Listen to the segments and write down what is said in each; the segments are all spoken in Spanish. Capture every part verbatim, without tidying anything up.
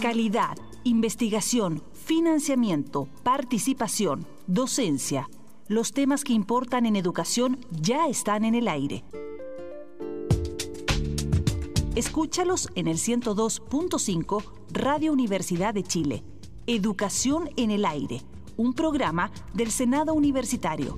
Calidad, investigación, financiamiento, participación, docencia. Los temas que importan en educación ya están en el aire. Escúchalos en el ciento dos punto cinco Radio Universidad de Chile. Educación en el aire, un programa del Senado Universitario.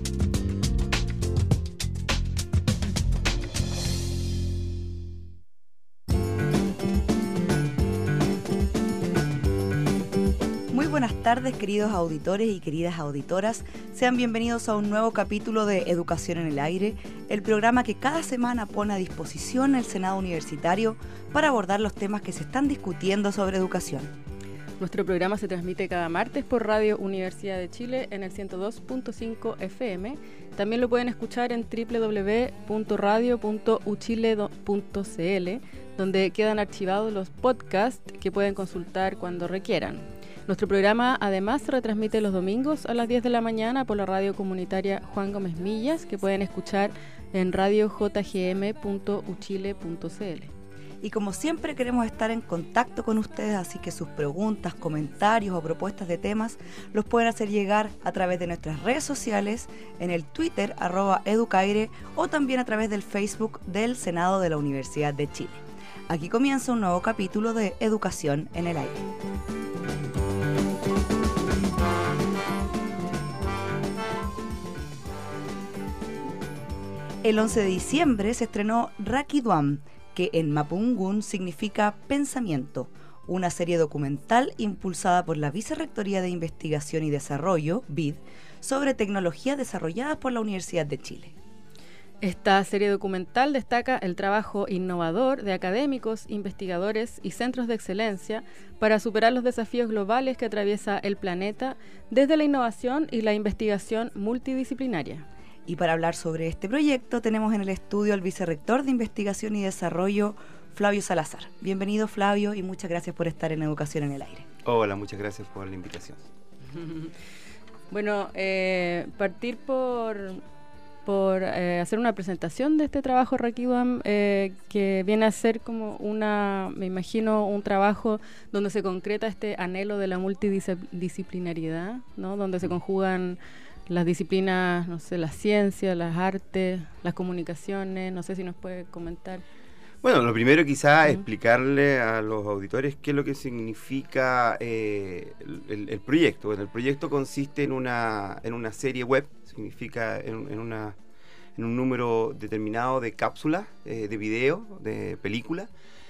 Muy buenas tardes, queridos auditores y queridas auditoras. Sean bienvenidos a un nuevo capítulo de Educación en el Aire, el programa que cada semana pone a disposición el Senado Universitario para abordar los temas que se están discutiendo sobre educación. Nuestro programa se transmite cada martes por Radio Universidad de Chile en el ciento dos punto cinco F M. También lo pueden escuchar en doble u doble u doble u punto radio punto u chile punto c l, donde quedan archivados los podcasts que pueden consultar cuando requieran. Nuestro programa además se retransmite los domingos a las diez de la mañana por la radio comunitaria Juan Gómez Millas, que pueden escuchar en radio j g m punto u chile punto c l. Y como siempre queremos estar en contacto con ustedes, así que sus preguntas, comentarios o propuestas de temas los pueden hacer llegar a través de nuestras redes sociales, en el Twitter, arroba educaire, o también a través del Facebook del Senado de la Universidad de Chile. Aquí comienza un nuevo capítulo de Educación en el Aire. El once de diciembre se estrenó Rakiduam, que en mapudungún significa pensamiento, una serie documental impulsada por la Vicerrectoría de Investigación y Desarrollo, V I D, sobre tecnologías desarrolladas por la Universidad de Chile. Esta serie documental destaca el trabajo innovador de académicos, investigadores y centros de excelencia para superar los desafíos globales que atraviesa el planeta desde la innovación y la investigación multidisciplinaria. Y para hablar sobre este proyecto tenemos en el estudio al vicerrector de Investigación y Desarrollo, Flavio Salazar. Bienvenido, Flavio, y muchas gracias por estar en Educación en el Aire. Hola, muchas gracias por la invitación. Bueno, eh, partir por, por eh, hacer una presentación de este trabajo Rakiduam, eh, que viene a ser como una, me imagino, un trabajo donde se concreta este anhelo de la multidisciplinariedad, ¿no? Donde se conjugan las disciplinas, no sé, la ciencia, las artes, las comunicaciones. No sé si nos puede comentar. Bueno, lo primero quizá uh-huh. explicarle a los auditores qué es lo que significa eh, el, el proyecto. Bueno, el proyecto consiste en una, en una serie web, significa en, en, una, en un número determinado de cápsulas, eh, de video, de películas,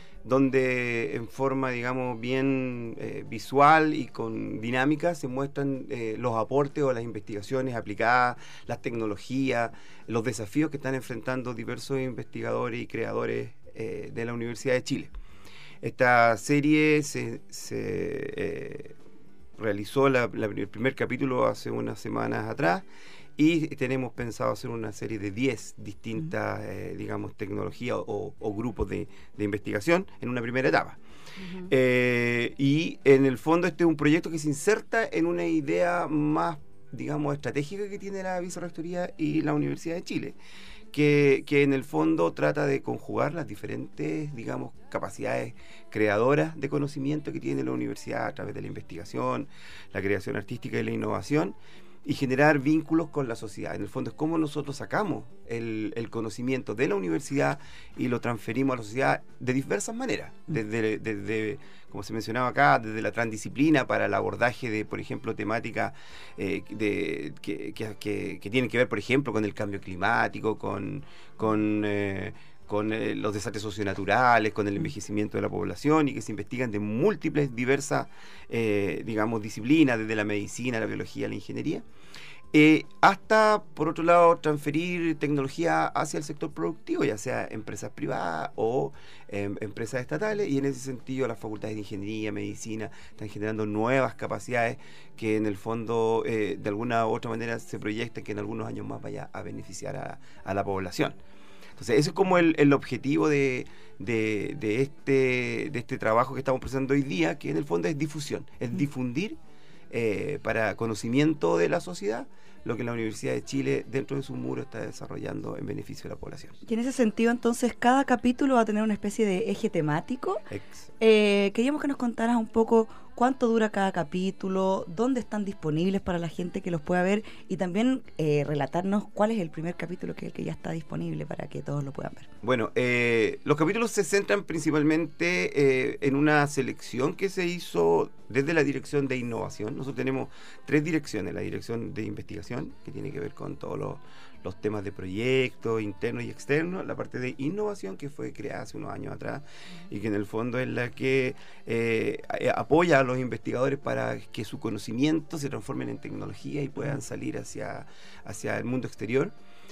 donde en forma, digamos, bien eh, visual y con dinámica se muestran eh, los aportes o las investigaciones aplicadas, las tecnologías, los desafíos que están enfrentando diversos investigadores y creadores eh, de la Universidad de Chile. Esta serie se, se eh, realizó la, la, el primer capítulo hace unas semanas atrás, y tenemos pensado hacer una serie de diez distintas, uh-huh. eh, digamos, tecnologías o, o grupos de, de investigación en una primera etapa. Uh-huh. Eh, y en el fondo este es un proyecto que se inserta en una idea más, digamos, estratégica que tiene la Vicerrectoría y la Universidad de Chile, que, que en el fondo trata de conjugar las diferentes, digamos, capacidades creadoras de conocimiento que tiene la universidad a través de la investigación, la creación artística y la innovación, y generar vínculos con la sociedad. En el fondo es cómo nosotros sacamos el, el conocimiento de la universidad y lo transferimos a la sociedad de diversas maneras, desde, desde como se mencionaba acá, desde la transdisciplina para el abordaje de, por ejemplo, temáticas eh, de, que, que, que, que tienen que ver, por ejemplo, con el cambio climático, con... con eh, con eh, los desastres socionaturales, con el envejecimiento de la población, y que se investigan de múltiples, diversas, eh, digamos, disciplinas, desde la medicina, la biología, la ingeniería, eh, hasta, por otro lado, transferir tecnología hacia el sector productivo, ya sea empresas privadas o eh, empresas estatales, y en ese sentido las facultades de ingeniería, medicina, están generando nuevas capacidades que en el fondo, eh, de alguna u otra manera, se proyecta que en algunos años más vaya a beneficiar a, a la población. Entonces, ese es como el, el objetivo de, de, de, este, de este trabajo que estamos presentando hoy día, que en el fondo es difusión, es difundir eh, para conocimiento de la sociedad, lo que la Universidad de Chile dentro de su muro está desarrollando en beneficio de la población. Y en ese sentido, entonces, cada capítulo va a tener una especie de eje temático. Ex. Eh, queríamos que nos contaras un poco cuánto dura cada capítulo, dónde están disponibles para la gente que los pueda ver y también eh, relatarnos cuál es el primer capítulo que, que ya está disponible para que todos lo puedan ver. Bueno, eh, los capítulos se centran principalmente eh, en una selección que se hizo desde la Dirección de Innovación. Nosotros tenemos tres direcciones: la Dirección de Investigación, que tiene que ver con todos los, los temas de proyectos internos y externos; la parte de Innovación, que fue creada hace unos años atrás y que en el fondo es la que eh, apoya a los investigadores para que su conocimiento se transformen en tecnología y puedan salir hacia, hacia el mundo exterior.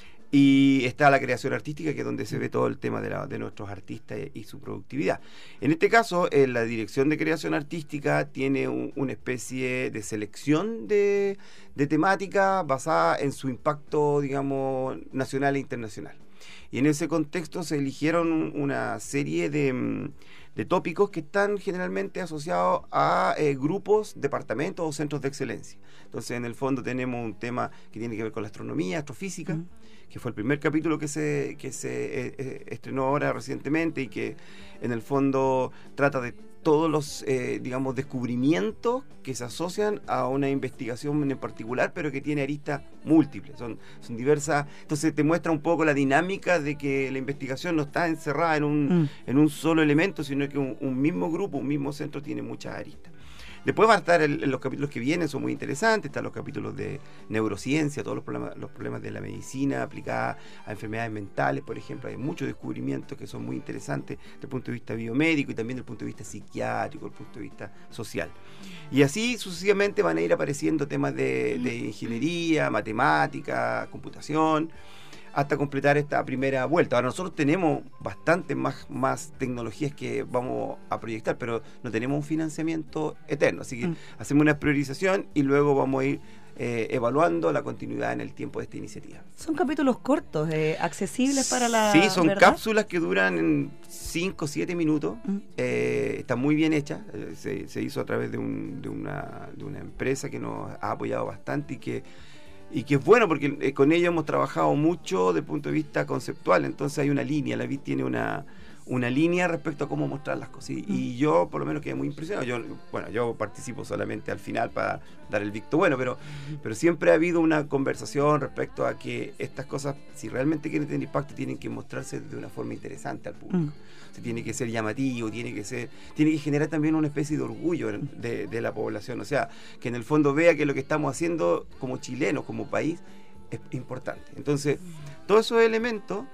Y está la creación artística, que es donde se ve todo el tema de, la, de nuestros artistas y su productividad. En este caso, eh, la Dirección de Creación Artística tiene un, una especie de selección de, de temática basada en su impacto, digamos, nacional e internacional. Y en ese contexto se eligieron una serie de, de tópicos que están generalmente asociados a eh, grupos, departamentos o centros de excelencia. Entonces, en el fondo tenemos un tema que tiene que ver con la astronomía, astrofísica, uh-huh. que fue el primer capítulo que se, que se eh, eh, estrenó ahora recientemente y que en el fondo trata de todos los, eh, digamos, descubrimientos que se asocian a una investigación en particular, pero que tiene aristas múltiples, son, son diversas. Entonces te muestra un poco la dinámica de que la investigación no está encerrada en un, mm. en un solo elemento, sino que un, un mismo grupo, un mismo centro tiene muchas aristas. Después van a estar el, los capítulos que vienen, son muy interesantes. Están los capítulos de neurociencia, todos los problemas, los problemas de la medicina aplicada a enfermedades mentales, por ejemplo. Hay muchos descubrimientos que son muy interesantes desde el punto de vista biomédico y también desde el punto de vista psiquiátrico, desde el punto de vista social. Y así sucesivamente van a ir apareciendo temas de, de ingeniería, matemática, computación, hasta completar esta primera vuelta. Ahora nosotros tenemos bastante más, más tecnologías que vamos a proyectar, pero no tenemos un financiamiento eterno, así que mm. hacemos una priorización y luego vamos a ir eh, evaluando la continuidad en el tiempo de esta iniciativa. Son capítulos cortos, eh, accesibles para la... Sí, son ¿verdad? cápsulas que duran cinco o siete minutos, mm. eh, está muy bien hecha, eh, se, se hizo a través de, un, de, una, de una empresa que nos ha apoyado bastante y que Y que es bueno porque eh, con ellos hemos trabajado mucho desde el punto de vista conceptual. Entonces hay una línea, la V I T tiene una, una línea respecto a cómo mostrar las cosas. Y, mm. y yo por lo menos quedé muy impresionado. Yo, bueno, yo participo solamente al final para dar el visto bueno, pero, pero siempre ha habido una conversación respecto a que estas cosas, si realmente quieren tener impacto, tienen que mostrarse de una forma interesante al público. Mm. O sea, tiene que ser llamativo, tiene que ser, tiene que generar también una especie de orgullo de, de la población. O sea, que en el fondo vea que lo que estamos haciendo como chilenos, como país, es importante. Entonces, todos esos elementos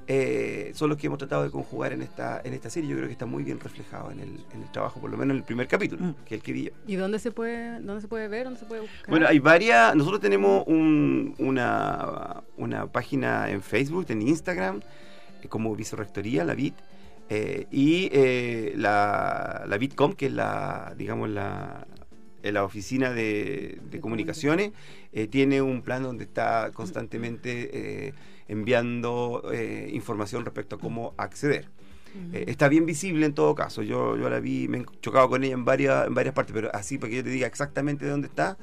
eh, son los que hemos tratado de conjugar en esta en esta serie. Yo creo que está muy bien reflejado en el, en el trabajo, por lo menos en el primer capítulo, mm. que es el que vi yo. ¿Y dónde se puede dónde se puede ver, dónde se puede buscar? Bueno, hay varias. Nosotros tenemos un, una, una página en Facebook, en Instagram, eh, como Vicerrectoría, la V I T. Eh, y eh, la, la Bitcom, que es la, digamos, la, la oficina de, de comunicaciones, eh, tiene un plan donde está constantemente eh, enviando eh, información respecto a cómo acceder. Uh-huh. Eh, está bien visible en todo caso. Yo, yo la vi, me he chocado con ella en varias, en varias partes, pero así para que yo te diga exactamente de dónde está,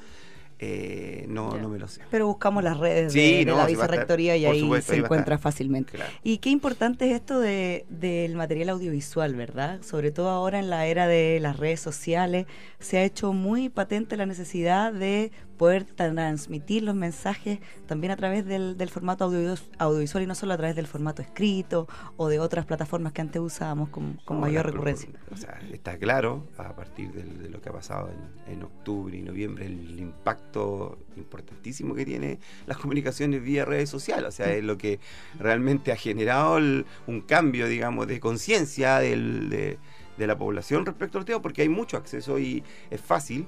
Eh, no, yeah. no me lo sé. Pero buscamos las redes sí, de, de no, la sí Vicerrectoría y ahí supuesto, se ahí encuentra fácilmente. Claro. Y qué importante es esto de, del material audiovisual, ¿verdad? Sobre todo ahora en la era de las redes sociales, se ha hecho muy patente la necesidad de poder transmitir los mensajes también a través del, del formato audio, audiovisual y no solo a través del formato escrito o de otras plataformas que antes usábamos con, con no, mayor la, recurrencia. O sea, está claro, a partir de, de lo que ha pasado en, en octubre y noviembre, el impacto importantísimo que tiene las comunicaciones vía redes sociales. O sea, sí. es lo que realmente ha generado el, un cambio, digamos, de conciencia del, de, de la población respecto al tema, porque hay mucho acceso y es fácil.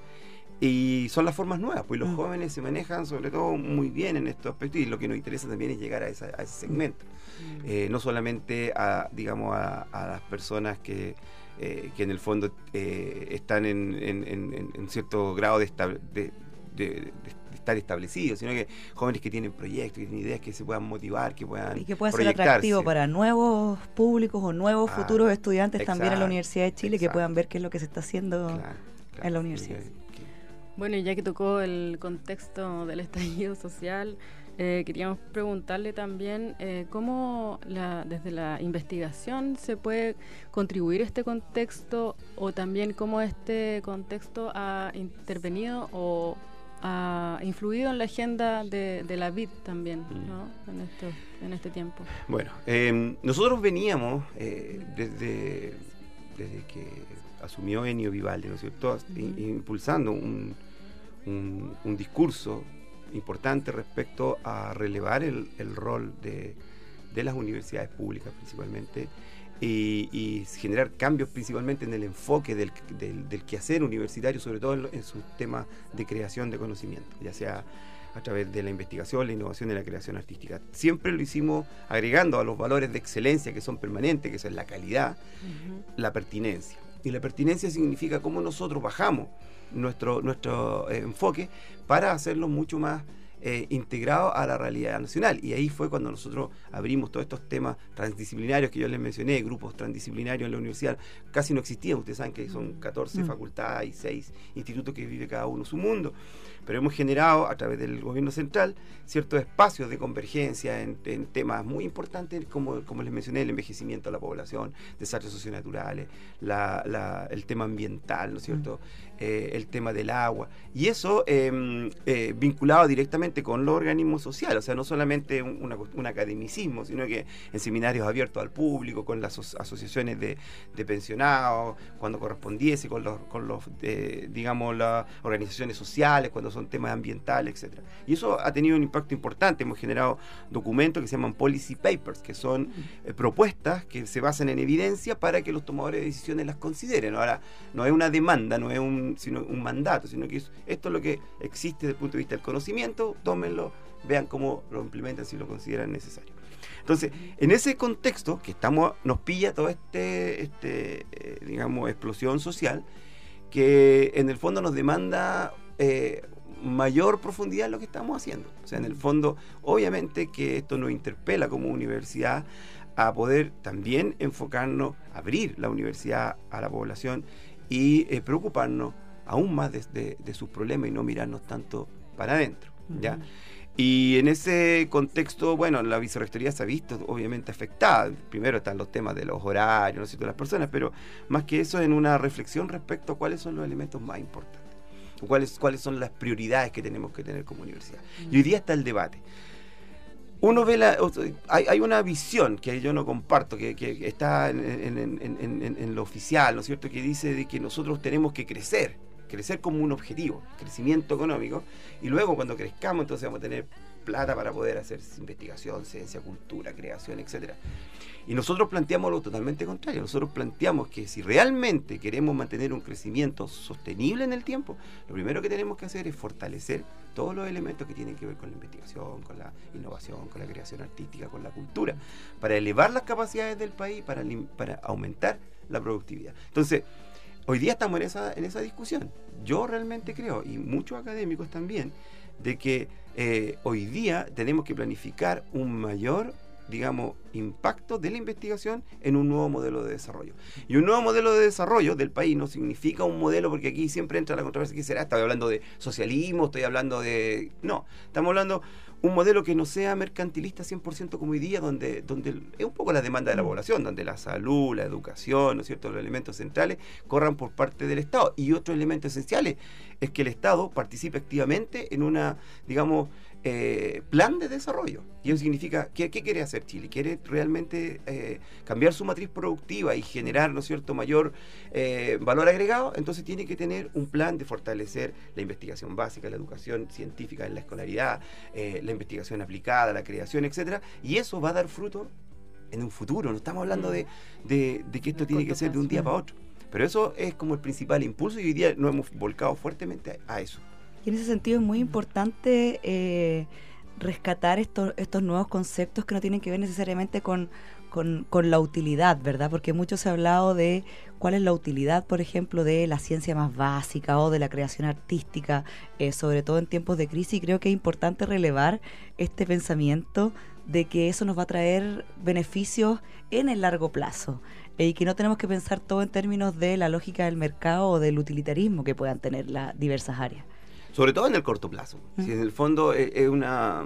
Y son las formas nuevas, pues los mm. jóvenes se manejan sobre todo muy bien en estos aspectos y lo que nos interesa también es llegar a, esa, a ese segmento. Mm. Eh, no solamente a, digamos, a, a las personas que, eh, que en el fondo eh, están en, en, en, en cierto grado de, estable, de, de, de, de estar establecidos, sino que jóvenes que tienen proyectos, que tienen ideas que se puedan motivar, que puedan y que pueda ser atractivo para nuevos públicos o nuevos ah, futuros estudiantes exacto, también en la Universidad de Chile, exacto. que puedan ver qué es lo que se está haciendo claro, claro, en la universidad. Bueno, y ya que tocó el contexto del estallido social, eh, queríamos preguntarle también eh, cómo la, desde la investigación se puede contribuir a este contexto, o también cómo este contexto ha intervenido o ha influido en la agenda de, de la V I D también, ¿no? en, esto, en este tiempo. Bueno, eh, nosotros veníamos eh, desde, desde que asumió Ennio Vivaldi, ¿no es cierto?, uh-huh. impulsando un, un, un discurso importante respecto a relevar el, el rol de, de las universidades públicas principalmente, y, y generar cambios principalmente en el enfoque del, del, del quehacer universitario, sobre todo en, en sus temas de creación de conocimiento, ya sea a través de la investigación, la innovación y la creación artística. Siempre lo hicimos agregando a los valores de excelencia que son permanentes, que son la calidad, uh-huh. la pertinencia. Y la pertinencia significa cómo nosotros bajamos nuestro, nuestro eh, enfoque para hacerlo mucho más eh, integrado a la realidad nacional. Y ahí fue cuando nosotros abrimos todos estos temas transdisciplinarios que yo les mencioné, grupos transdisciplinarios en la universidad. Casi no existían, ustedes saben que son catorce mm. facultades y seis institutos que vive cada uno su mundo. Pero hemos generado a través del gobierno central ciertos espacios de convergencia en, en temas muy importantes como, como les mencioné, el envejecimiento de la población, desastres socionaturales, la, la, el tema ambiental, ¿no es cierto?, mm. eh, el tema del agua, y eso eh, eh, vinculado directamente con los organismos sociales, o sea, no solamente un, una, un academicismo, sino que en seminarios abiertos al público, con las aso- asociaciones de, de pensionados, cuando correspondiese, con los, con los eh, digamos, las organizaciones sociales, cuando son temas ambientales, etcétera. Y eso ha tenido un impacto importante. Hemos generado documentos que se llaman policy papers, que son eh, propuestas que se basan en evidencia para que los tomadores de decisiones las consideren. Ahora, no es una demanda, no es un, sino un mandato, sino que es, esto es lo que existe desde el punto de vista del conocimiento, tómenlo, vean cómo lo implementan si lo consideran necesario. Entonces, en ese contexto que estamos, nos pilla toda este, este eh, digamos, explosión social, que en el fondo nos demanda eh, mayor profundidad en lo que estamos haciendo. O sea, en el fondo, obviamente que esto nos interpela como universidad a poder también enfocarnos, abrir la universidad a la población y eh, preocuparnos aún más de, de, de sus problemas y no mirarnos tanto para adentro, ¿ya? Uh-huh. Y en ese contexto, bueno, la vicerrectoría se ha visto obviamente afectada. Primero están los temas de los horarios, ¿no es cierto?, de las personas, pero más que eso, en una reflexión respecto a cuáles son los elementos más importantes, o cuáles, cuáles son las prioridades que tenemos que tener como universidad. Uh-huh. Y hoy día está el debate. Uno ve la, hay, hay una visión que yo no comparto, que, que está en, en, en, en, en, en lo oficial, ¿no es cierto?, que dice de que nosotros tenemos que crecer, crecer como un objetivo, crecimiento económico, y luego cuando crezcamos entonces vamos a tener plata para poder hacer investigación, ciencia, cultura, creación, etcétera. Y nosotros planteamos lo totalmente contrario. Nosotros planteamos que si realmente queremos mantener un crecimiento sostenible en el tiempo, lo primero que tenemos que hacer es fortalecer todos los elementos que tienen que ver con la investigación, con la innovación, con la creación artística, con la cultura, para elevar las capacidades del país, para, para aumentar la productividad. Entonces, hoy día estamos en esa, en esa discusión. Yo realmente creo, y muchos académicos también, de que eh, hoy día tenemos que planificar un mayor, digamos, impacto de la investigación en un nuevo modelo de desarrollo. Y un nuevo modelo de desarrollo del país no significa un modelo, porque aquí siempre entra la controversia, ¿qué será? Estoy hablando de socialismo, estoy hablando de... No, estamos hablando un modelo que no sea mercantilista cien por ciento como hoy día, donde, donde es un poco la demanda de la población, donde la salud, la educación, ¿no es cierto?, los elementos centrales corran por parte del Estado. Y otro elemento esencial es que el Estado participe activamente en una, digamos, eh, plan de desarrollo. Y eso significa, ¿qué, qué quiere hacer Chile? ¿Quiere realmente eh, cambiar su matriz productiva y generar, ¿no es cierto?, mayor eh, valor agregado? Entonces tiene que tener un plan de fortalecer la investigación básica, la educación científica en la escolaridad, eh, la investigación aplicada, la creación, etcétera, y eso va a dar fruto en un futuro. No estamos hablando de, de, de que esto tiene que ser de un día para otro, pero eso es como el principal impulso, y hoy día nos hemos volcado fuertemente a, a eso. Y en ese sentido es muy importante eh, rescatar estos, estos nuevos conceptos que no tienen que ver necesariamente con, con, con la utilidad, ¿verdad? Porque mucho se ha hablado de cuál es la utilidad, por ejemplo, de la ciencia más básica o de la creación artística, eh, sobre todo en tiempos de crisis, y creo que es importante relevar este pensamiento de que eso nos va a traer beneficios en el largo plazo, eh, y que no tenemos que pensar todo en términos de la lógica del mercado o del utilitarismo que puedan tener las diversas áreas. sobre todo en el corto plazo. Mm. Si en el fondo es, es una,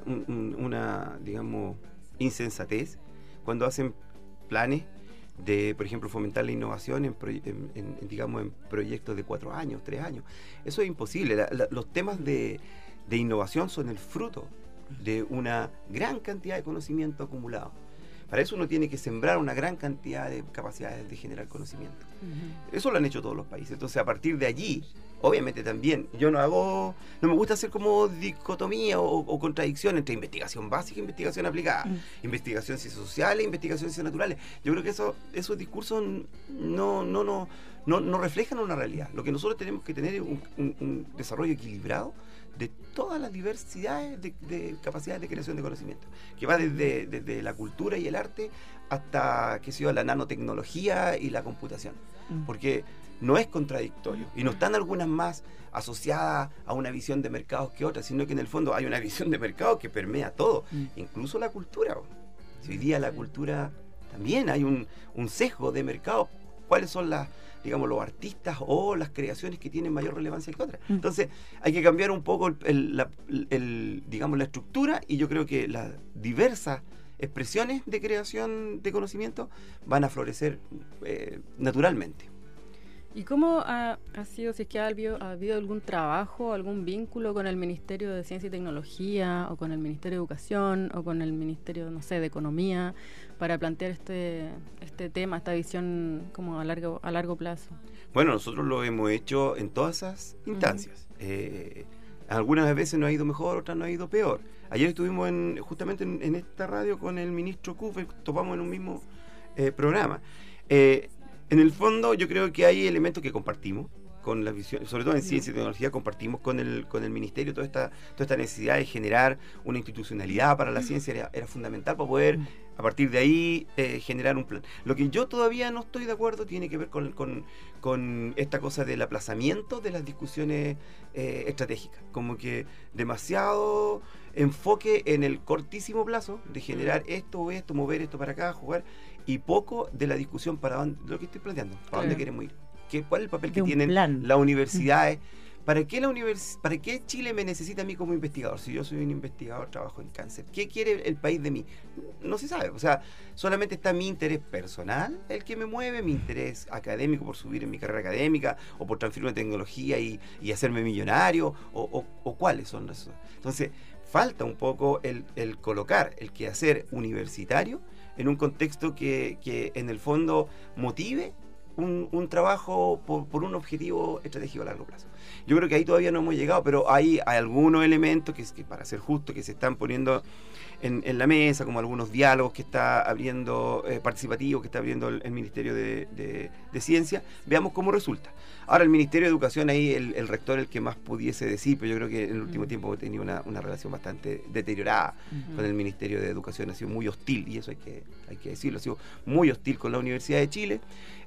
una, digamos, insensatez cuando hacen planes de, por ejemplo, fomentar la innovación en, en, en, digamos, en proyectos de cuatro años, tres años. Eso es imposible. La, la, los temas de, de innovación son el fruto de una gran cantidad de conocimiento acumulado. Para eso uno tiene que sembrar una gran cantidad de capacidades de generar conocimiento. Uh-huh. Eso lo han hecho todos los países. Entonces, a partir de allí, obviamente también, yo no hago, no me gusta hacer como dicotomía o, o contradicción entre investigación básica e investigación aplicada, uh-huh. investigación ciencias sociales e investigación ciencias naturales. Yo creo que eso, esos discursos no, no, no, no, no reflejan una realidad. Lo que nosotros tenemos que tener es un, un, un desarrollo equilibrado de todas las diversidades de, de capacidades de creación de conocimiento, que va desde, desde la cultura y el arte hasta, qué sé yo, la nanotecnología y la computación, mm. porque no es contradictorio, y no están algunas más asociadas a una visión de mercados que otras, sino que en el fondo hay una visión de mercado que permea todo, mm. incluso la cultura. Si hoy día la cultura también hay un, un sesgo de mercado, ¿cuáles son las, digamos, los artistas o las creaciones que tienen mayor relevancia que otras? Entonces hay que cambiar un poco el, el, la, el, digamos, la estructura, y yo creo que las diversas expresiones de creación de conocimiento van a florecer eh, naturalmente. ¿Y cómo ha, ha sido, si es que ha habido, ha habido algún trabajo, algún vínculo con el Ministerio de Ciencia y Tecnología, o con el Ministerio de Educación, o con el Ministerio, no sé, de Economía, para plantear este este tema, esta visión como a largo a largo plazo? Bueno, nosotros lo hemos hecho en todas esas instancias. Uh-huh. eh, algunas veces nos ha ido mejor, otras nos ha ido peor. Ayer estuvimos en, justamente en, en esta radio con el ministro Cooper, topamos en un mismo eh, programa. Eh, en el fondo yo creo que hay elementos que compartimos con la visión, sobre todo en ciencia y tecnología, compartimos con el con el ministerio toda esta toda esta necesidad de generar una institucionalidad para la ciencia. Era, era fundamental para poder a partir de ahí eh, generar un plan. Lo que yo todavía no estoy de acuerdo tiene que ver con, con, con esta cosa del aplazamiento de las discusiones eh, estratégicas, como que demasiado enfoque en el cortísimo plazo de generar esto o esto, mover esto para acá, jugar, y poco de la discusión para dónde, lo que estoy planteando, para claro. dónde queremos ir. ¿Qué, ¿Cuál es el papel que tienen plan. las universidades? ¿Para qué, la univers ¿Para qué Chile me necesita a mí como investigador? Si yo soy un investigador, trabajo en cáncer, ¿qué quiere el país de mí? No se sabe. O sea, solamente está mi interés personal, el que me mueve, mi interés académico por subir en mi carrera académica, o por transferir tecnología y, y hacerme millonario, o, o, o cuáles son esos. Entonces, falta un poco el, el colocar el quehacer universitario en un contexto que, que en el fondo motive Un, un trabajo por, por un objetivo estratégico a largo plazo. Yo creo que ahí todavía no hemos llegado, pero hay, hay algunos elementos que, que, para ser justo, que se están poniendo en, en la mesa, como algunos diálogos que está abriendo, eh, participativos que está abriendo el, el Ministerio de, de, de Ciencia. Veamos cómo resulta. Ahora, el Ministerio de Educación, ahí el, el rector el que más pudiese decir, pero yo creo que en el último uh-huh. tiempo ha tenido una, una relación bastante deteriorada uh-huh. con el Ministerio de Educación. Ha sido muy hostil, y eso hay que, hay que decirlo, ha sido muy hostil con la Universidad de Chile.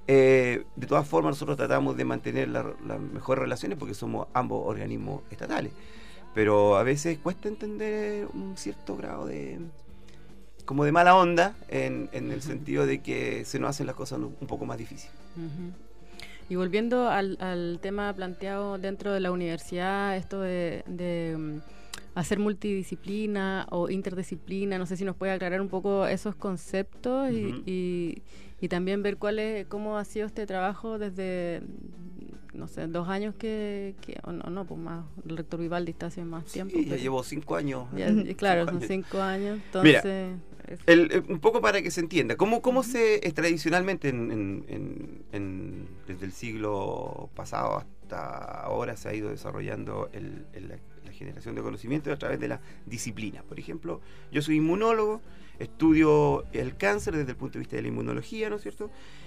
Eh, de todas formas, nosotros tratamos de mantener las la mejores relaciones porque somos ambos organismos estatales, pero a veces cuesta entender un cierto grado de como de mala onda en, en el uh-huh. sentido de que se nos hacen las cosas un, un poco más difíciles. Uh-huh. Y volviendo al, al tema planteado dentro de la universidad, esto de, de um, hacer multidisciplina o interdisciplina, no sé si nos puede aclarar un poco esos conceptos uh-huh. y, y Y también ver cuál es, cómo ha sido este trabajo desde, no sé, dos años que, que o no, no, pues más, el rector Vivaldi está hace más sí, tiempo. Sí, ya llevo cinco años. Ya, claro, cinco son años. cinco años, entonces... Mira, el, el, un poco para que se entienda, ¿cómo, cómo uh-huh. se, es tradicionalmente, en, en, en, en, desde el siglo pasado hasta ahora se ha ido desarrollando el, el, la, la generación de conocimiento a través de las disciplinas? Por ejemplo, yo soy inmunólogo, estudio el cáncer desde el punto de vista de la inmunología, ¿no es cierto?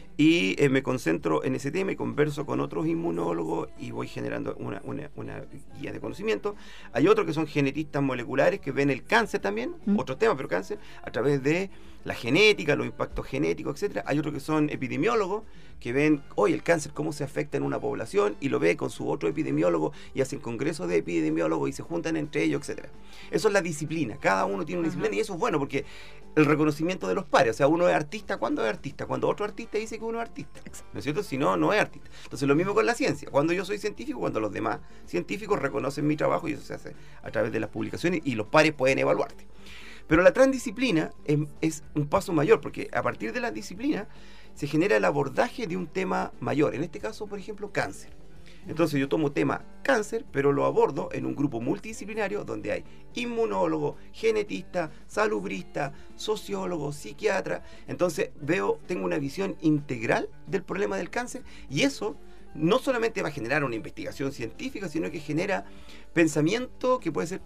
Y eh, me concentro en ese tema y converso con otros inmunólogos y voy generando una, una, una guía de conocimiento. Hay otros que son genetistas moleculares que ven el cáncer también, mm. otro tema, pero cáncer, a través de la genética, los impactos genéticos, etcétera. Hay otros que son epidemiólogos, que ven, oye, el cáncer, cómo se afecta en una población, y lo ve con su otro epidemiólogo, y hacen congresos de epidemiólogos, y se juntan entre ellos, etcétera. Eso es la disciplina, cada uno tiene una disciplina, uh-huh. y eso es bueno, porque el reconocimiento de los pares, o sea, uno es artista, ¿cuándo es artista? Cuando otro artista dice que uno es artista, ¿no es cierto? Si no, no es artista. Entonces, lo mismo con la ciencia, cuando yo soy científico, cuando los demás científicos reconocen mi trabajo, y eso se hace a través de las publicaciones, y los pares pueden evaluarte. Pero la transdisciplina es, es un paso mayor, porque a partir de la disciplina se genera el abordaje de un tema mayor, en este caso, por ejemplo, cáncer. Entonces yo tomo tema cáncer, pero lo abordo en un grupo multidisciplinario donde hay inmunólogo, genetista, salubrista, sociólogo, psiquiatra. Entonces veo, tengo una visión integral del problema del cáncer, y eso no solamente va a generar una investigación científica, sino que genera pensamiento que puede ser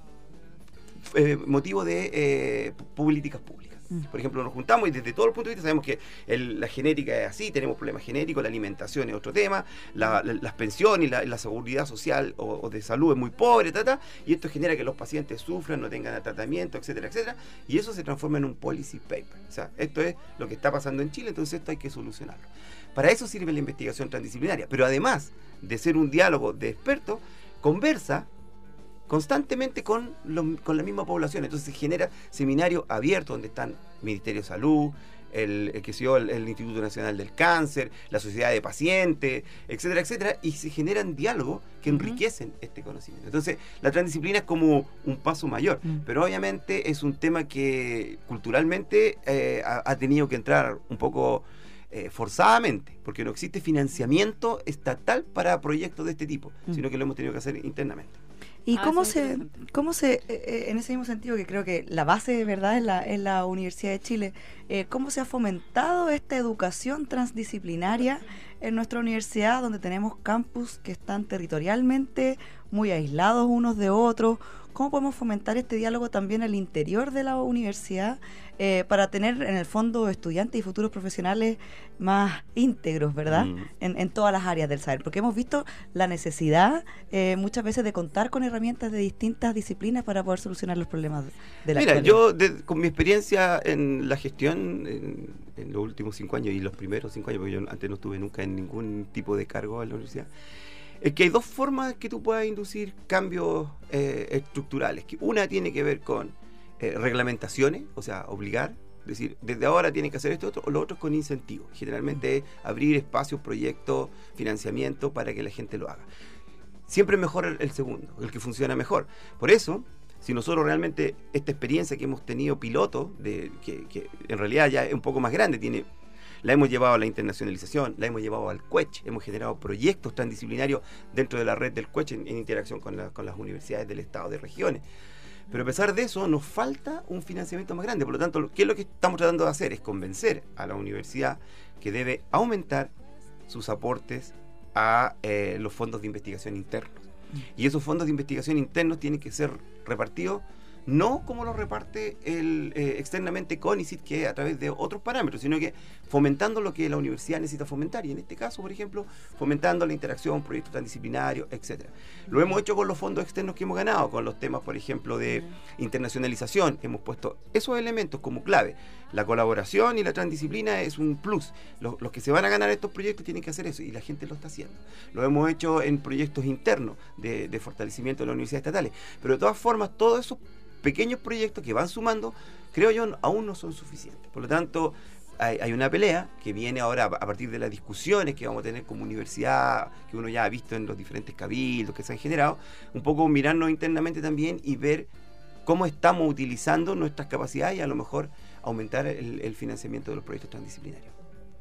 eh, motivo de eh, políticas públicas. Por ejemplo, nos juntamos y desde todo el punto de vista sabemos que el, la genética es así, tenemos problemas genéticos, la alimentación es otro tema, la, la, las pensiones y la, la seguridad social o, o de salud es muy pobre, tata, y esto genera que los pacientes sufran, no tengan tratamiento, etcétera, etcétera, y eso se transforma en un policy paper. O sea, esto es lo que está pasando en Chile, entonces esto hay que solucionarlo. Para eso sirve la investigación transdisciplinaria, pero además de ser un diálogo de expertos, conversa constantemente con, lo, con la misma población. Entonces se genera seminarios abiertos donde están Ministerio de Salud, el, el, que sé yo, el, el Instituto Nacional del Cáncer, la Sociedad de Pacientes, etcétera, etcétera, y se generan diálogos que enriquecen uh-huh. este conocimiento. Entonces la transdisciplina es como un paso mayor, uh-huh. pero obviamente es un tema que culturalmente eh, ha, ha tenido que entrar un poco Eh, forzadamente, porque no existe financiamiento estatal para proyectos de este tipo, mm. sino que lo hemos tenido que hacer internamente. ¿Y ah, cómo, se, cómo se, eh, en ese mismo sentido, que creo que la base de verdad es la, es la Universidad de Chile, eh, cómo se ha fomentado esta educación transdisciplinaria en nuestra universidad, donde tenemos campus que están territorialmente muy aislados unos de otros? ¿Cómo podemos fomentar este diálogo también al interior de la universidad eh, para tener en el fondo estudiantes y futuros profesionales más íntegros, ¿verdad? Mm. En, en todas las áreas del saber, porque hemos visto la necesidad eh, muchas veces de contar con herramientas de distintas disciplinas para poder solucionar los problemas de la Mira, actualidad. yo de, con mi experiencia en la gestión en, en los últimos cinco años y los primeros cinco años, porque yo antes no estuve nunca en ningún tipo de cargo en la universidad, es que hay dos formas que tú puedas inducir cambios eh, estructurales. Que una tiene que ver con eh, reglamentaciones, o sea, obligar, es decir, desde ahora tienen que hacer esto, otro, o lo otro es con incentivos. Generalmente es abrir espacios, proyectos, financiamiento para que la gente lo haga. Siempre es mejor el, el segundo, el que funciona mejor. Por eso, si nosotros realmente esta experiencia que hemos tenido piloto, de, que, que en realidad ya es un poco más grande, tiene... La hemos llevado a la internacionalización, la hemos llevado al CUECH, hemos generado proyectos transdisciplinarios dentro de la red del CUECH en, en interacción con, la, con las universidades del Estado, de regiones. Pero a pesar de eso, nos falta un financiamiento más grande. Por lo tanto, ¿qué es lo que estamos tratando de hacer? Es convencer a la universidad que debe aumentar sus aportes a eh, los fondos de investigación internos. Y esos fondos de investigación internos tienen que ser repartidos no como lo reparte el, eh, externamente CONICYT, que es a través de otros parámetros, sino que fomentando lo que la universidad necesita fomentar, y en este caso, por ejemplo, fomentando la interacción, proyectos transdisciplinarios, etcétera. Lo hemos hecho con los fondos externos que hemos ganado, con los temas, por ejemplo, de internacionalización. Hemos puesto esos elementos como clave. La colaboración y la transdisciplina es un plus. Los, los que se van a ganar estos proyectos tienen que hacer eso, y la gente lo está haciendo. Lo hemos hecho en proyectos internos de, de fortalecimiento de las universidades estatales. Pero de todas formas, todos esos pequeños proyectos que van sumando, creo yo, aún no son suficientes. Por lo tanto, hay, hay una pelea que viene ahora a partir de las discusiones que vamos a tener como universidad, que uno ya ha visto en los diferentes cabildos que se han generado, un poco mirarnos internamente también y ver cómo estamos utilizando nuestras capacidades y a lo mejor aumentar el, el financiamiento de los proyectos transdisciplinarios.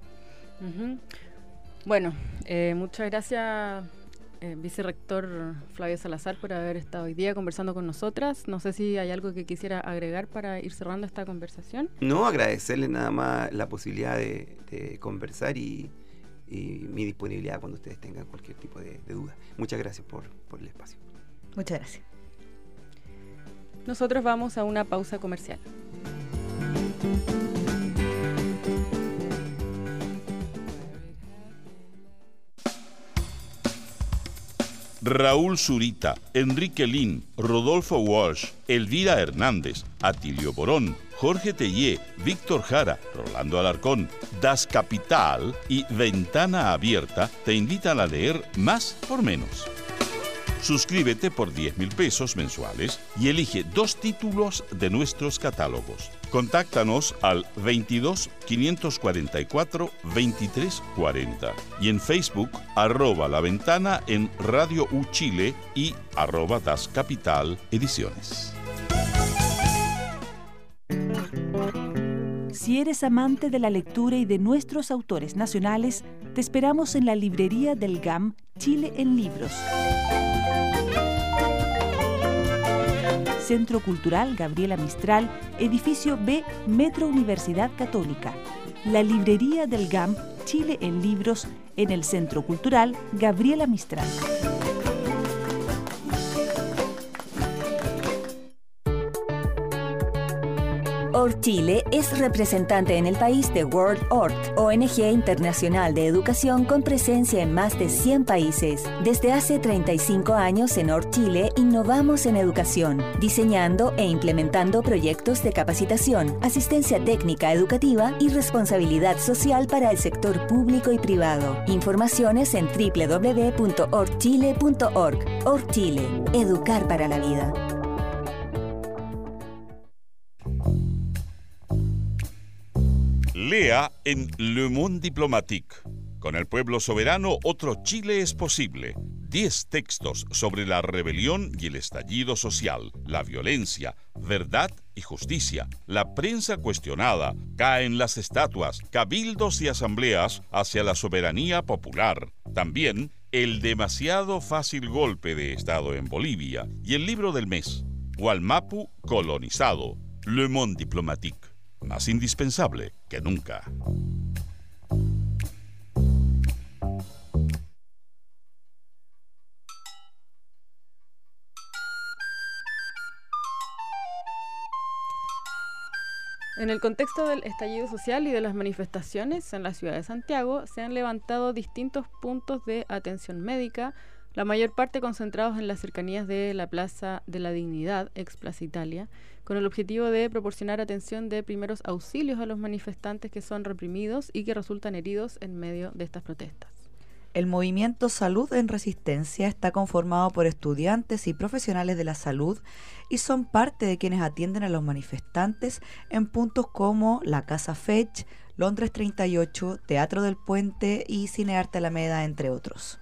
Uh-huh. Bueno, eh, muchas gracias, Eh, vicerrector Flavio Salazar, por haber estado hoy día conversando con nosotras. No sé si hay algo que quisiera agregar para ir cerrando esta conversación. No, agradecerle nada más la posibilidad de, de conversar y, y mi disponibilidad cuando ustedes tengan cualquier tipo de, de duda. Muchas gracias por, por el espacio. Muchas gracias. Nosotros vamos a una pausa comercial. Raúl Zurita, Enrique Lin, Rodolfo Walsh, Elvira Hernández, Atilio Borón, Jorge Tellé, Víctor Jara, Rolando Alarcón, Das Capital y Ventana Abierta te invitan a leer Más por Menos. Suscríbete por diez mil pesos mensuales y elige dos títulos de nuestros catálogos. Contáctanos al veintidós, quinientos cuarenta y cuatro, veintitrés cuarenta y en Facebook arroba La Ventana en Radio U Chile y arroba Das Capital Ediciones. Si eres amante de la lectura y de nuestros autores nacionales, te esperamos en la librería del G A M Chile en Libros. Centro Cultural Gabriela Mistral, Edificio B, Metro Universidad Católica. La librería del G A M Chile en Libros en el Centro Cultural Gabriela Mistral. ORT-Chile es representante en el país de World O R T, O N G internacional de educación con presencia en más de cien países. Desde hace treinta y cinco años en O R T-Chile innovamos en educación, diseñando e implementando proyectos de capacitación, asistencia técnica educativa y responsabilidad social para el sector público y privado. Informaciones en doble u doble u doble u punto o r t chile punto org. O R T-Chile, educar para la vida. Lea en Le Monde Diplomatique. Con el pueblo soberano, otro Chile es posible. Diez textos sobre la rebelión y el estallido social, la violencia, verdad y justicia, la prensa cuestionada, caen las estatuas, cabildos y asambleas hacia la soberanía popular. También el demasiado fácil golpe de Estado en Bolivia y el libro del mes, Gualmapu colonizado. Le Monde Diplomatique. Más indispensable que nunca. En el contexto del estallido social y de las manifestaciones en la ciudad de Santiago, se han levantado distintos puntos de atención médica, la mayor parte concentrados en las cercanías de la Plaza de la Dignidad, ex Plaza Italia, con el objetivo de proporcionar atención de primeros auxilios a los manifestantes que son reprimidos y que resultan heridos en medio de estas protestas. El movimiento Salud en Resistencia está conformado por estudiantes y profesionales de la salud y son parte de quienes atienden a los manifestantes en puntos como la Casa Fetch, Londres treinta y ocho, Teatro del Puente y Cinearte Alameda, entre otros.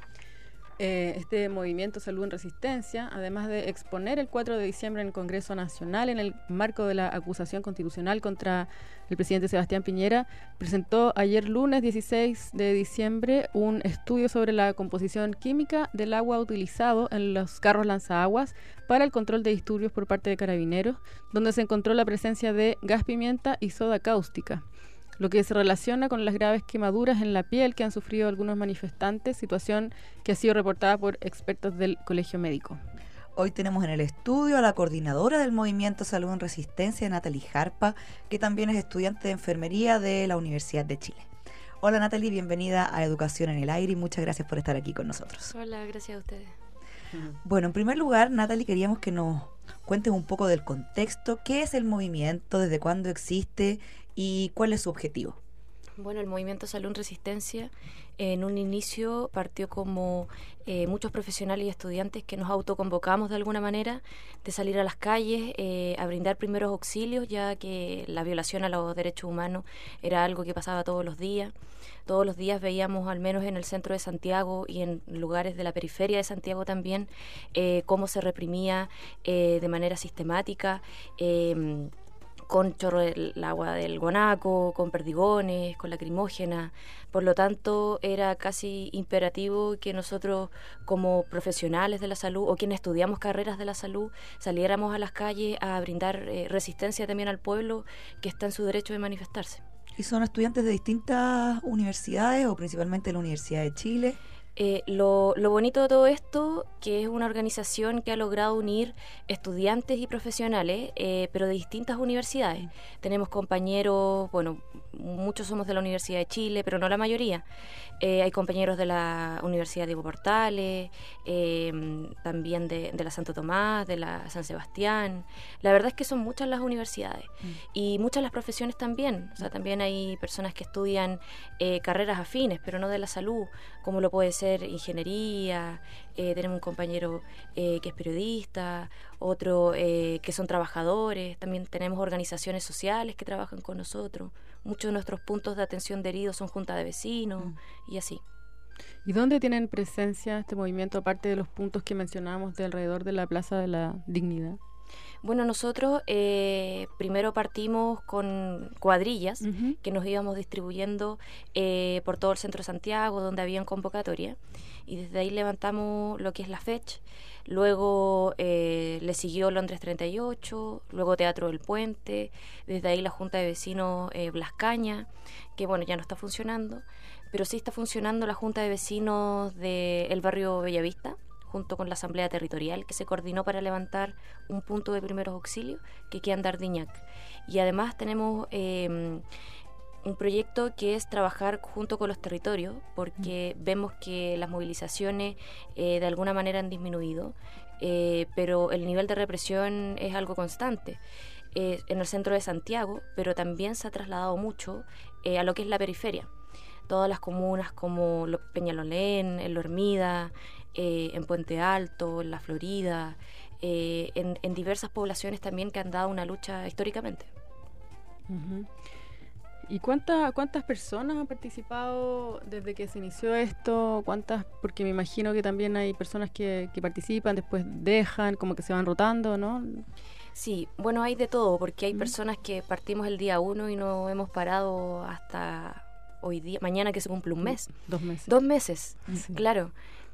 Eh, este movimiento Salud en Resistencia, además de exponer el cuatro de diciembre en el Congreso Nacional en el marco de la acusación constitucional contra el presidente Sebastián Piñera, presentó ayer lunes dieciséis de diciembre un estudio sobre la composición química del agua utilizado en los carros lanzaguas para el control de disturbios por parte de carabineros, donde se encontró la presencia de gas pimienta y soda cáustica, lo que se relaciona con las graves quemaduras en la piel que han sufrido algunos manifestantes, situación que ha sido reportada por expertos del Colegio Médico. Hoy tenemos en el estudio a la coordinadora del Movimiento Salud en Resistencia, Natalie Jarpa, que también es estudiante de enfermería de la Universidad de Chile. Hola Natalie, bienvenida a Educación en el Aire y muchas gracias por estar aquí con nosotros. Hola, gracias a ustedes. Bueno, en primer lugar, Natalie, queríamos que nos cuentes un poco del contexto. ¿Qué es el movimiento? ¿Desde cuándo existe? ¿Y cuál es su objetivo? Bueno, el Movimiento Salud en Resistencia en un inicio partió como eh, muchos profesionales y estudiantes que nos autoconvocamos de alguna manera de salir a las calles eh, a brindar primeros auxilios, ya que la violación a los derechos humanos era algo que pasaba todos los días. Todos los días veíamos, al menos en el centro de Santiago y en lugares de la periferia de Santiago también, eh, cómo se reprimía eh, de manera sistemática, eh, con chorro del agua del guanaco, con perdigones, con lacrimógena. Por lo tanto, era casi imperativo que nosotros, como profesionales de la salud o quienes estudiamos carreras de la salud, saliéramos a las calles a brindar eh, resistencia también al pueblo que está en su derecho de manifestarse. ¿Y son estudiantes de distintas universidades o principalmente de la Universidad de Chile? Eh, lo, lo bonito de todo esto, que es una organización que ha logrado unir estudiantes y profesionales, eh, pero de distintas universidades. Mm. Tenemos compañeros, bueno, muchos somos de la Universidad de Chile, pero no la mayoría. Eh, hay compañeros de la Universidad Diego Portales, eh, también de, de la Santo Tomás, de la San Sebastián. La verdad es que son muchas las universidades mm. y muchas las profesiones también. O sea, también hay personas que estudian eh, carreras afines, pero no de la salud, como lo puede ser ingeniería, eh, tenemos un compañero eh, que es periodista, otro eh, que son trabajadores, también tenemos organizaciones sociales que trabajan con nosotros. Muchos de nuestros puntos de atención de heridos son junta de vecinos mm. y así. ¿Y dónde tienen presencia este movimiento, aparte de los puntos que mencionábamos de alrededor de la Plaza de la Dignidad? Bueno, nosotros eh, primero partimos con cuadrillas uh-huh. que nos íbamos distribuyendo eh, por todo el centro de Santiago, donde habían convocatoria, y desde ahí levantamos lo que es la fecha. Luego eh, le siguió Londres treinta y ocho, luego Teatro del Puente, desde ahí la Junta de Vecinos eh, Blas Cañas, que bueno, ya no está funcionando, pero sí está funcionando la Junta de Vecinos del barrio Bellavista, junto con la Asamblea Territorial, que se coordinó para levantar un punto de primeros auxilios que queda en Dardiñac. Y además tenemos eh, un proyecto que es trabajar junto con los territorios, porque mm. vemos que las movilizaciones eh, de alguna manera han disminuido, eh, pero el nivel de represión es algo constante. Eh, en el centro de Santiago, pero también se ha trasladado mucho eh, a lo que es la periferia. Todas las comunas como Peñalolén, El Hormida, eh, en Puente Alto, en La Florida, eh, en, en diversas poblaciones también que han dado una lucha históricamente. Uh-huh. ¿Y cuánta, cuántas personas han participado desde que se inició esto? ¿Cuántas? Porque me imagino que también hay personas que, que participan, después dejan, como que se van rotando, ¿no? Sí, bueno, hay de todo, porque hay uh-huh. personas que partimos el día uno y no hemos parado hasta hoy día, mañana que se cumple un mes. Dos meses. Dos meses, sí. Claro.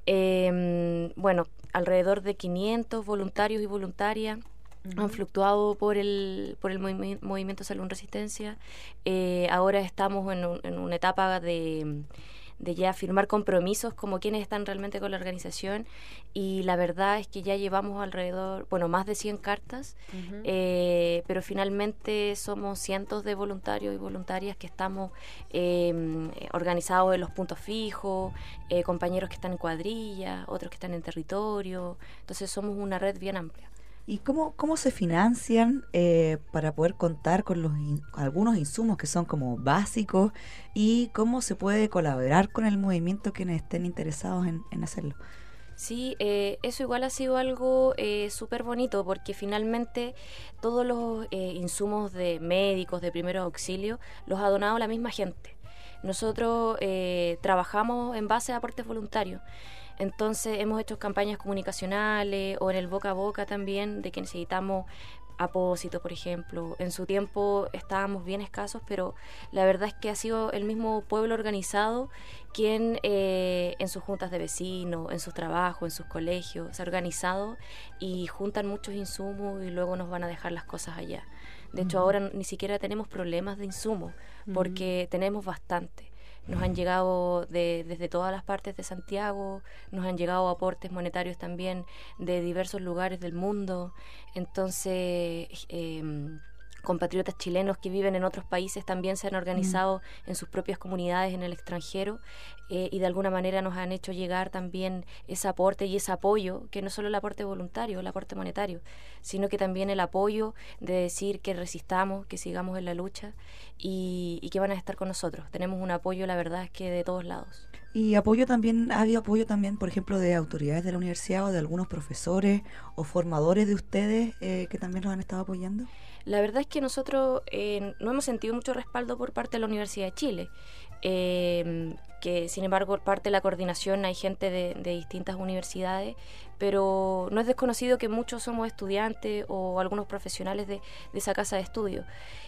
Eh, bueno, alrededor de quinientos voluntarios y voluntarias uh-huh. han fluctuado por el por el movi- movimiento Salud Resistencia. Eh, ahora estamos en, un, en una etapa de, de ya firmar compromisos como quienes están realmente con la organización, y la verdad es que ya llevamos alrededor, bueno, más de cien cartas, uh-huh. eh, pero finalmente somos cientos de voluntarios y voluntarias que estamos eh, organizados en los puntos fijos, eh, compañeros que están en cuadrilla, otros que están en territorio, entonces somos una red bien amplia. ¿Y cómo, cómo se financian eh, para poder contar con los in, algunos insumos que son como básicos, y cómo se puede colaborar con el movimiento quienes estén interesados en, en hacerlo? Sí, eh, eso igual ha sido algo eh, súper bonito, porque finalmente todos los eh, insumos de médicos, de primeros auxilios, los ha donado la misma gente. Nosotros eh, trabajamos en base a aportes voluntarios. Entonces hemos hecho campañas comunicacionales o en el boca a boca también de que necesitamos apósitos, por ejemplo. En su tiempo estábamos bien escasos, pero la verdad es que ha sido el mismo pueblo organizado quien eh, en sus juntas de vecinos, en sus trabajos, en sus colegios, se ha organizado y juntan muchos insumos y luego nos van a dejar las cosas allá. De hecho, uh-huh. ahora ni siquiera tenemos problemas de insumos porque uh-huh. tenemos bastante. Nos han llegado de, desde todas las partes de Santiago, nos han llegado aportes monetarios también de diversos lugares del mundo. Entonces, eh, compatriotas chilenos que viven en otros países también se han organizado mm. en sus propias comunidades en el extranjero, eh, y de alguna manera nos han hecho llegar también ese aporte y ese apoyo, que no solo el aporte voluntario, el aporte monetario, sino que también el apoyo de decir que resistamos, que sigamos en la lucha y, y que van a estar con nosotros. Tenemos un apoyo, la verdad es que de todos lados. Y apoyo también, ha habido apoyo también, por ejemplo, de autoridades de la universidad o de algunos profesores o formadores de ustedes eh, que también nos han estado apoyando. La verdad es que nosotros eh, no hemos sentido mucho respaldo por parte de la Universidad de Chile, eh, que sin embargo parte de la coordinación hay gente de, de distintas universidades, pero no es desconocido que muchos somos estudiantes o algunos profesionales de, de esa casa de estudio.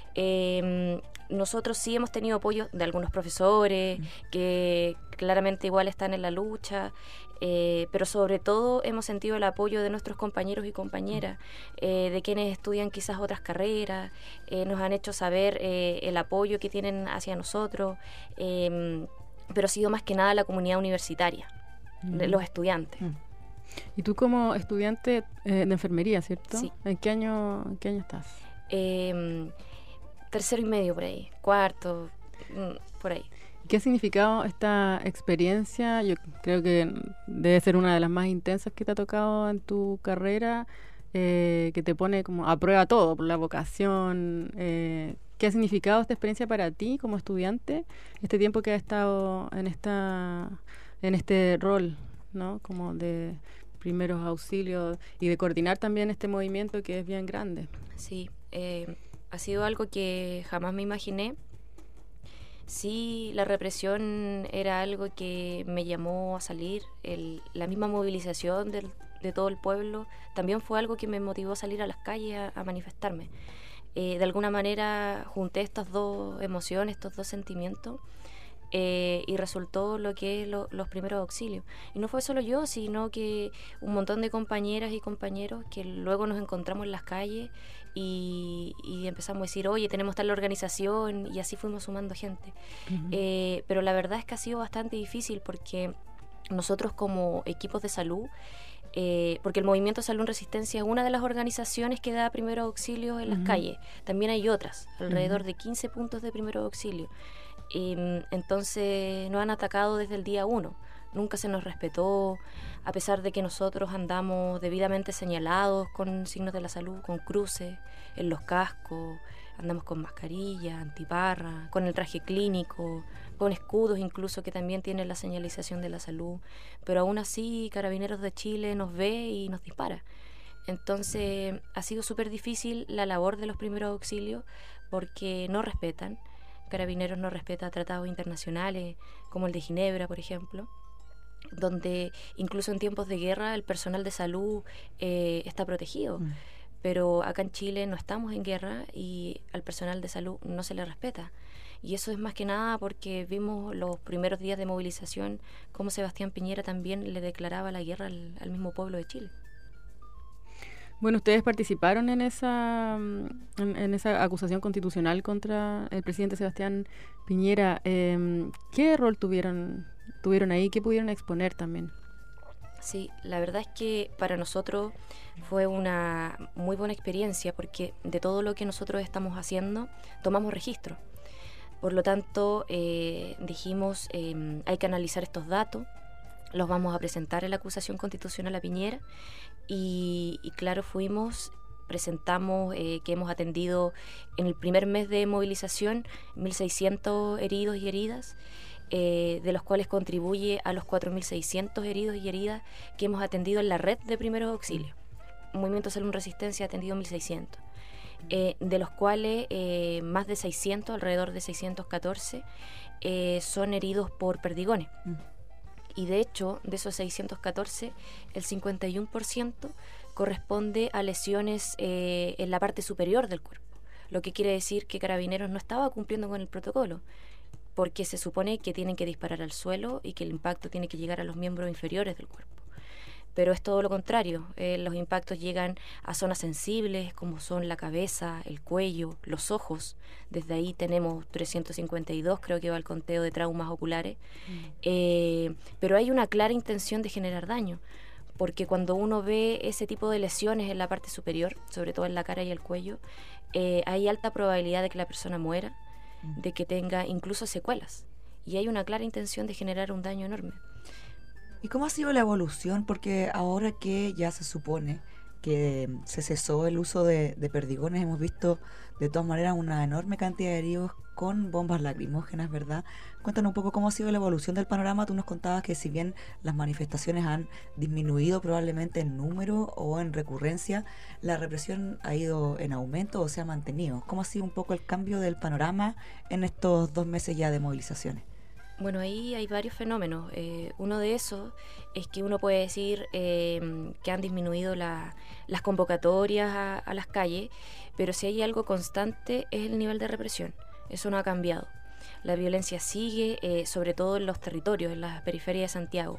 Eh, nosotros sí hemos tenido apoyo de algunos profesores mm. que claramente igual están en la lucha, eh, pero sobre todo hemos sentido el apoyo de nuestros compañeros y compañeras, eh, de quienes estudian quizás otras carreras, eh, nos han hecho saber eh, el apoyo que tienen hacia nosotros, eh, pero ha sido más que nada la comunidad universitaria. uh-huh. los estudiantes. Uh-huh. Y tú como estudiante eh, de enfermería, ¿cierto? Sí. ¿En qué año, en qué año estás? Eh, tercero y medio por ahí, cuarto, por ahí. ¿Qué ha significado esta experiencia? Yo creo que debe ser una de las más intensas que te ha tocado en tu carrera, eh, que te pone como a prueba todo, por la vocación. Eh, ¿Qué ha significado esta experiencia para ti como estudiante, este tiempo que has estado en esta, en este rol, ¿no? Como de primeros auxilios y de coordinar también este movimiento que es bien grande? Sí, eh, ha sido algo que jamás me imaginé. Sí, la represión era algo que me llamó a salir, el, la misma movilización del, de todo el pueblo también fue algo que me motivó a salir a las calles a, a manifestarme. Eh, de alguna manera junté estas dos emociones, estos dos sentimientos, eh, y resultó lo que es lo, los primeros auxilios. Y no fue solo yo, sino que un montón de compañeras y compañeros que luego nos encontramos en las calles y, y empezamos a decir, oye, tenemos tal organización, y así fuimos sumando gente. Uh-huh. Eh, pero la verdad es que ha sido bastante difícil porque nosotros como equipos de salud, Eh, porque el Movimiento Salud en Resistencia es una de las organizaciones que da primeros auxilios en uh-huh. las calles. También hay otras, alrededor uh-huh. de quince puntos de primeros auxilios. Eh, entonces nos han atacado desde el día uno. Nunca se nos respetó, a pesar de que nosotros andamos debidamente señalados con signos de la salud, con cruces en los cascos, andamos con mascarilla, antiparra, con el traje clínico, con escudos incluso que también tienen la señalización de la salud, pero aún así Carabineros de Chile nos ve y nos dispara. Entonces ha sido súper difícil la labor de los primeros auxilios porque no respetan. Carabineros no respeta tratados internacionales como el de Ginebra, por ejemplo, donde incluso en tiempos de guerra el personal de salud eh, está protegido. Mm. Pero acá en Chile no estamos en guerra y al personal de salud no se le respeta. Y eso es más que nada porque vimos los primeros días de movilización cómo Sebastián Piñera también le declaraba la guerra al, al mismo pueblo de Chile. Bueno, ustedes participaron en esa en, en esa acusación constitucional contra el presidente Sebastián Piñera. Eh, ¿Qué rol tuvieron, tuvieron ahí? ¿Qué pudieron exponer también? Sí, la verdad es que para nosotros fue una muy buena experiencia porque de todo lo que nosotros estamos haciendo tomamos registro. Por lo tanto, eh, dijimos, eh, hay que analizar estos datos, los vamos a presentar en la acusación constitucional a Piñera y, y claro, fuimos, presentamos eh, que hemos atendido en el primer mes de movilización mil seiscientos heridos y heridas, Eh, de los cuales contribuye a los cuatro mil seiscientos heridos y heridas que hemos atendido en la red de primeros auxilios. Movimiento Salud en Resistencia ha atendido mil seiscientos, eh, de los cuales eh, más de seiscientos, alrededor de seiscientos catorce, eh, son heridos por perdigones. Mm. Y de hecho, de esos seiscientos catorce, el cincuenta y uno por ciento corresponde a lesiones eh, en la parte superior del cuerpo, lo que quiere decir que Carabineros no estaba cumpliendo con el protocolo, porque se supone que tienen que disparar al suelo y que el impacto tiene que llegar a los miembros inferiores del cuerpo. Pero es todo lo contrario, eh, los impactos llegan a zonas sensibles como son la cabeza, el cuello, los ojos. Desde ahí tenemos trescientos cincuenta y dos, creo que va el conteo de traumas oculares. Mm. Eh, pero hay una clara intención de generar daño, porque cuando uno ve ese tipo de lesiones en la parte superior, sobre todo en la cara y el cuello, eh, hay alta probabilidad de que la persona muera, de que tenga incluso secuelas, y hay una clara intención de generar un daño enorme. ¿Y cómo ha sido la evolución? Porque ahora que ya se supone que se cesó el uso de, de perdigones, hemos visto de todas maneras una enorme cantidad de heridos con bombas lacrimógenas, ¿verdad? Cuéntanos un poco cómo ha sido la evolución del panorama. Tú nos contabas que si bien las manifestaciones han disminuido probablemente en número o en recurrencia, la represión ha ido en aumento o se ha mantenido. ¿Cómo ha sido un poco el cambio del panorama en estos dos meses ya de movilizaciones? Bueno, ahí hay varios fenómenos. Eh, uno de esos es que uno puede decir eh, que han disminuido la, las convocatorias a, a las calles, pero si hay algo constante es el nivel de represión. Eso no ha cambiado. La violencia sigue, eh, sobre todo en los territorios, en las periferias de Santiago.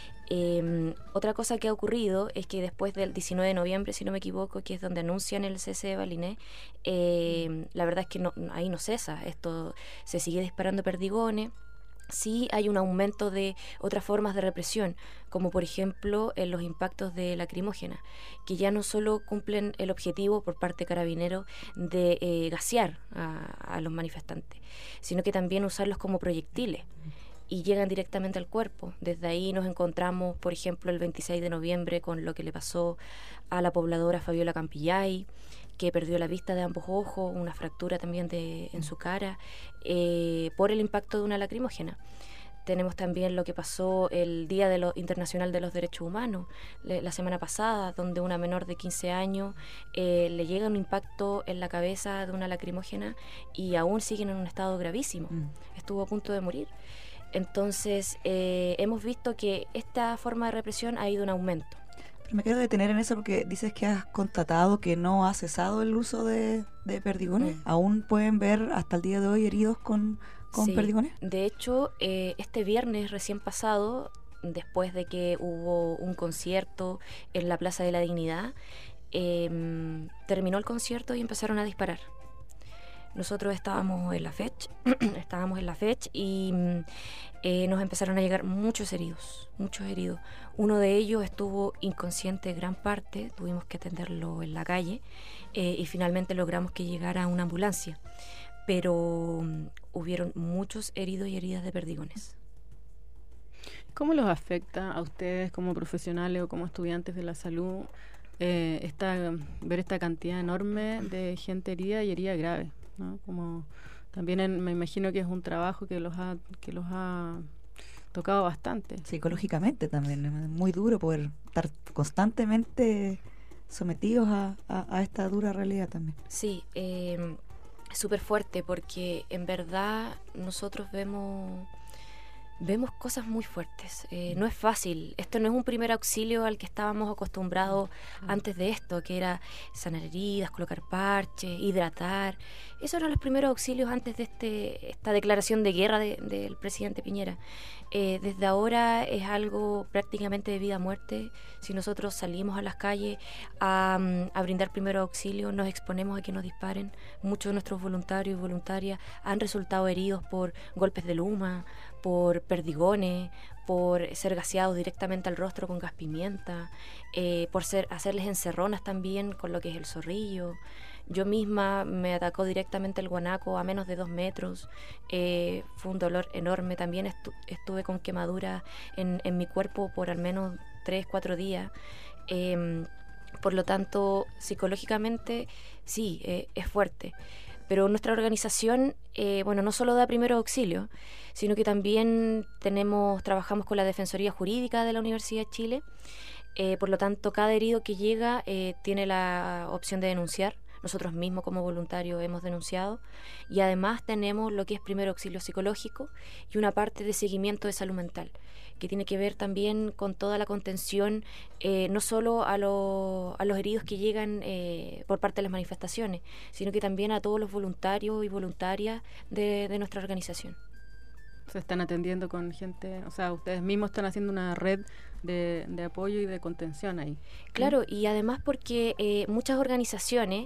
Eh, otra cosa que ha ocurrido es que después del diecinueve de noviembre, si no me equivoco, que es donde anuncian el cese de Baliné, eh, la verdad es que no, ahí no cesa. Esto se sigue disparando perdigones. sí hay un aumento de otras formas de represión, como por ejemplo en los impactos de lacrimógena, que ya no solo cumplen el objetivo por parte de Carabineros de eh, gasear a, a los manifestantes, sino que también usarlos como proyectiles y llegan directamente al cuerpo. Desde ahí nos encontramos, por ejemplo, el veintiséis de noviembre con lo que le pasó a la pobladora Fabiola Campillay, que perdió la vista de ambos ojos, una fractura también de, en su cara, eh, por el impacto de una lacrimógena. Tenemos también lo que pasó el Día de lo, Internacional de los Derechos Humanos, le, la semana pasada, donde una menor de quince años eh, le llega un impacto en la cabeza de una lacrimógena y aún siguen en un estado gravísimo. Mm. Estuvo a punto de morir. Entonces, eh, hemos visto que esta forma de represión ha ido en aumento. Pero me quiero detener en eso porque dices que has constatado que no ha cesado el uso de, de perdigones. Mm. ¿Aún pueden ver hasta el día de hoy heridos con, con sí, perdigones? De hecho, eh, este viernes recién pasado, después de que hubo un concierto en la Plaza de la Dignidad, eh, terminó el concierto y empezaron a disparar. Nosotros estábamos en la fecha, estábamos en la fecha y eh, nos empezaron a llegar muchos heridos, muchos heridos. Uno de ellos estuvo inconsciente gran parte, tuvimos que atenderlo en la calle eh, y finalmente logramos que llegara una ambulancia. Pero um, hubieron muchos heridos y heridas de perdigones. ¿Cómo los afecta a ustedes como profesionales o como estudiantes de la salud eh, esta, ver esta cantidad enorme de gente herida y herida grave, ¿no? Como también en, me imagino que es un trabajo que los ha que los ha tocado bastante. Psicológicamente también, es muy duro poder estar constantemente sometidos a, a, a esta dura realidad también. Sí, eh, es súper fuerte porque en verdad nosotros vemos... Vemos cosas muy fuertes. Eh, no es fácil. Esto no es un primer auxilio al que estábamos acostumbrados antes de esto, que era sanar heridas, colocar parches, hidratar. Esos eran los primeros auxilios antes de este esta declaración de guerra de, del presidente Piñera. Eh, desde ahora es algo prácticamente de vida a muerte. Si nosotros salimos a las calles a, a brindar primero auxilio, nos exponemos a que nos disparen. Muchos de nuestros voluntarios y voluntarias han resultado heridos por golpes de luma, por perdigones, por ser gaseados directamente al rostro con gas pimienta, eh, por ser, hacerles encerronas también con lo que es el zorrillo. Yo misma me atacó directamente el guanaco a menos de dos metros, eh, fue un dolor enorme. También estu- estuve con quemaduras en, en mi cuerpo por al menos tres, cuatro días. Eh, por lo tanto, psicológicamente, sí, eh, es fuerte. Pero nuestra organización, eh, bueno, no solo da primeros auxilios, sino que también tenemos, trabajamos con la Defensoría Jurídica de la Universidad de Chile. Eh, por lo tanto, cada herido que llega eh, tiene la opción de denunciar. Nosotros mismos como voluntarios hemos denunciado. Y además tenemos lo que es primer auxilio psicológico y una parte de seguimiento de salud mental, que tiene que ver también con toda la contención, eh, no solo a, lo, a los heridos que llegan eh, por parte de las manifestaciones, sino que también a todos los voluntarios y voluntarias de, de nuestra organización. Se están atendiendo con gente, o sea, ustedes mismos están haciendo una red de, de apoyo y de contención ahí. Claro, y además porque eh, muchas organizaciones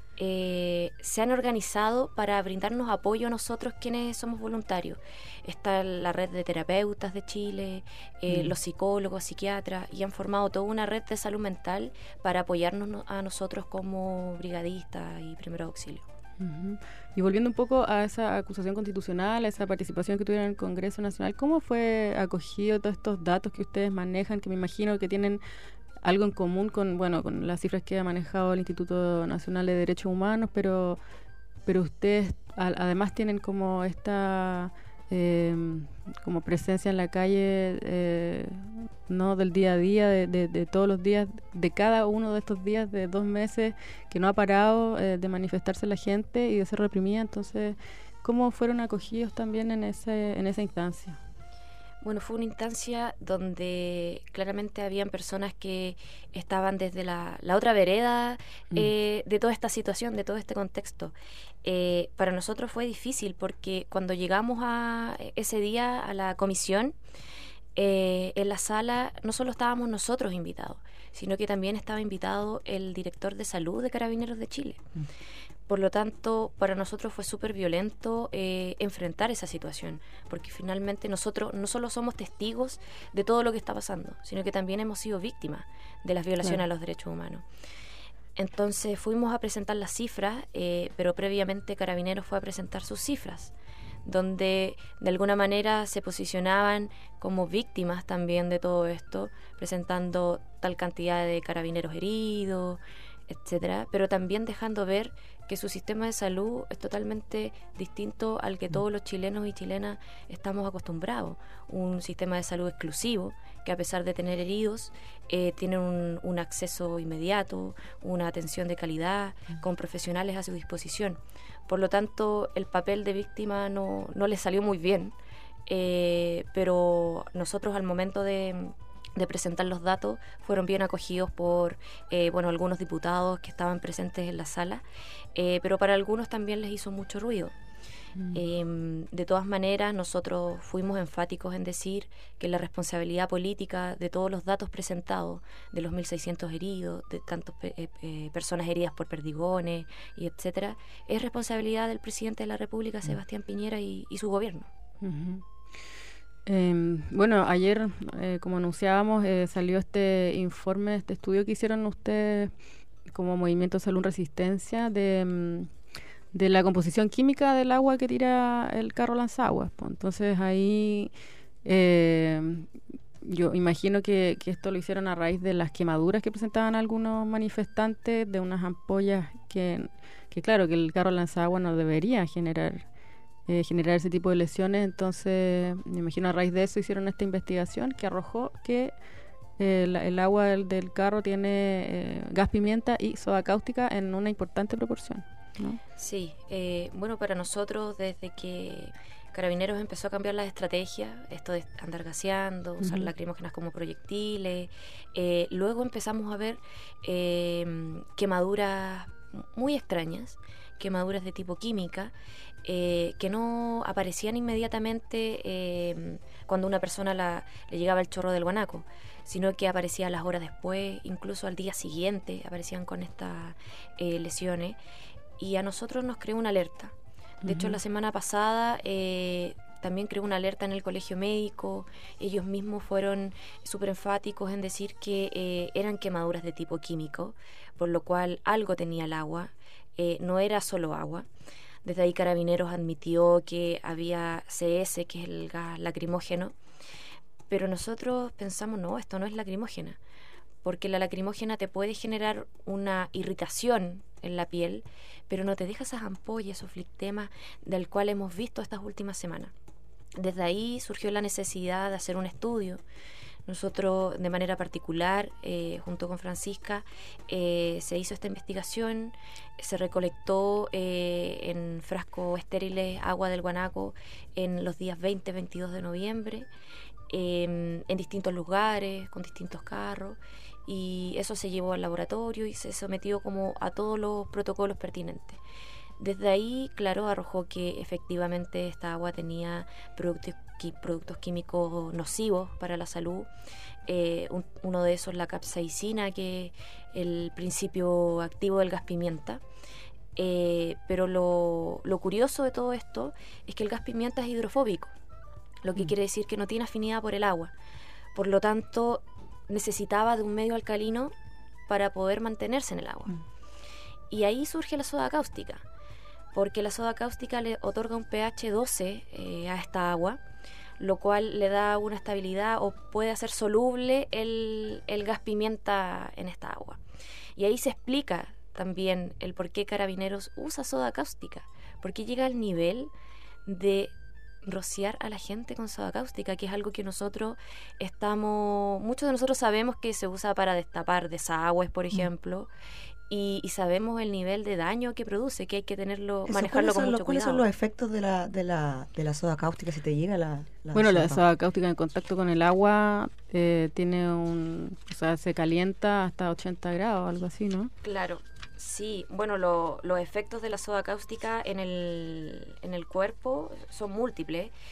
Eh, se han organizado para brindarnos apoyo a nosotros quienes somos voluntarios. Está la red de terapeutas de Chile, eh, mm. los psicólogos, psiquiatras, y han formado toda una red de salud mental para apoyarnos a nosotros como brigadistas y primeros auxilios. Uh-huh. Y volviendo un poco a esa acusación constitucional, a esa participación que tuvieron en el Congreso Nacional, ¿cómo fue acogido todos estos datos que ustedes manejan, que me imagino que tienen algo en común con, bueno, con las cifras que ha manejado el Instituto Nacional de Derechos Humanos, pero pero ustedes a, además tienen como esta eh, como presencia en la calle, eh, no del día a día, de, de, de todos los días, de cada uno de estos días de dos meses que no ha parado eh, de manifestarse la gente y de ser reprimida. Entonces, ¿cómo fueron acogidos también en ese en esa instancia? Bueno, fue una instancia donde claramente habían personas que estaban desde la, la otra vereda eh, mm. de toda esta situación, de todo este contexto. Eh, para nosotros fue difícil porque cuando llegamos a ese día a la comisión, eh, en la sala no solo estábamos nosotros invitados, sino que también estaba invitado el director de salud de Carabineros de Chile. Mm. Por lo tanto, para nosotros fue súper violento eh, enfrentar esa situación, porque finalmente nosotros no solo somos testigos de todo lo que está pasando, sino que también hemos sido víctimas de las violaciones claro. a los derechos humanos. Entonces fuimos a presentar las cifras, eh, pero previamente Carabineros fue a presentar sus cifras, donde de alguna manera se posicionaban como víctimas también de todo esto, presentando tal cantidad de carabineros heridos, etcétera, pero también dejando ver que su sistema de salud es totalmente distinto al que todos los chilenos y chilenas estamos acostumbrados. Un sistema de salud exclusivo, que a pesar de tener heridos, eh, tienen un, un acceso inmediato, una atención de calidad, con profesionales a su disposición. Por lo tanto, el papel de víctima no, no le salió muy bien, eh, pero nosotros al momento de... de presentar los datos, fueron bien acogidos por eh, bueno, algunos diputados que estaban presentes en la sala, eh, pero para algunos también les hizo mucho ruido. Mm. Eh, de todas maneras, nosotros fuimos enfáticos en decir que la responsabilidad política de todos los datos presentados, de los mil seiscientos heridos, de tantas eh, eh, personas heridas por perdigones, y etcétera, es responsabilidad del presidente de la República, mm. Sebastián Piñera, y, y su gobierno. Uh-huh. Eh, bueno, ayer, eh, como anunciábamos, eh, salió este informe, este estudio que hicieron ustedes como Movimiento Salud Resistencia de, de la composición química del agua que tira el carro lanzaguas. Pues. Entonces ahí eh, yo imagino que, que esto lo hicieron a raíz de las quemaduras que presentaban algunos manifestantes de unas ampollas que, que claro, que el carro lanzaguas no debería generar. Eh, generar ese tipo de lesiones. Entonces me imagino a raíz de eso hicieron esta investigación que arrojó que eh, la, el agua del, del carro tiene eh, gas pimienta y soda cáustica en una importante proporción, ¿no? Sí, eh, bueno, para nosotros desde que Carabineros empezó a cambiar las estrategias, esto de andar gaseando, usar uh-huh. lacrimógenas como proyectiles, eh, luego empezamos a ver eh, quemaduras muy extrañas, quemaduras de tipo química, Eh, que no aparecían inmediatamente eh, cuando una persona la, le llegaba el chorro del guanaco, sino que aparecía las horas después, incluso al día siguiente aparecían con estas eh, lesiones, y a nosotros nos creó una alerta. De uh-huh. hecho, la semana pasada eh, también creó una alerta en el colegio médico. Ellos mismos fueron súper enfáticos en decir que eh, eran quemaduras de tipo químico, por lo cual algo tenía el agua, eh, no era solo agua. Desde ahí Carabineros admitió que había C S, que es el gas lacrimógeno, pero nosotros pensamos, no, esto no es lacrimógena, porque la lacrimógena te puede generar una irritación en la piel, pero no te deja esas ampollas, esos flictemas del cual hemos visto estas últimas semanas. Desde ahí surgió la necesidad de hacer un estudio. Nosotros, de manera particular, eh, junto con Francisca, eh, se hizo esta investigación, se recolectó eh, en frascos estériles agua del guanaco en los días veinte y veintidós de noviembre, eh, en distintos lugares, con distintos carros, y eso se llevó al laboratorio y se sometió como a todos los protocolos pertinentes. Desde ahí, claro, arrojó que efectivamente esta agua tenía productos, productos químicos nocivos para la salud. Eh, un, uno de esos, la capsaicina, que es el principio activo del gas pimienta. Eh, pero lo, lo curioso de todo esto es que el gas pimienta es hidrofóbico, lo que mm. quiere decir que no tiene afinidad por el agua. Por lo tanto, necesitaba de un medio alcalino para poder mantenerse en el agua. Mm. Y ahí surge la soda cáustica, porque la soda cáustica le otorga un pH doce eh, a esta agua, lo cual le da una estabilidad o puede hacer soluble el, el gas pimienta en esta agua. Y ahí se explica también el por qué Carabineros usa soda cáustica, porque llega al nivel de rociar a la gente con soda cáustica, que es algo que nosotros estamos, muchos de nosotros sabemos que se usa para destapar desagües, por ejemplo, mm. Y, y sabemos el nivel de daño que produce, que hay que tenerlo, Eso, manejarlo con mucho los, cuidado. ¿Cuáles son los efectos de la, de la, de la soda cáustica si te llega la, la Bueno, soda la soda cáustica en contacto con el agua eh, tiene un, o sea, se calienta hasta ochenta grados, algo así, ¿no? Claro, sí. Bueno, lo, los efectos de la soda cáustica en el, en el cuerpo son múltiples.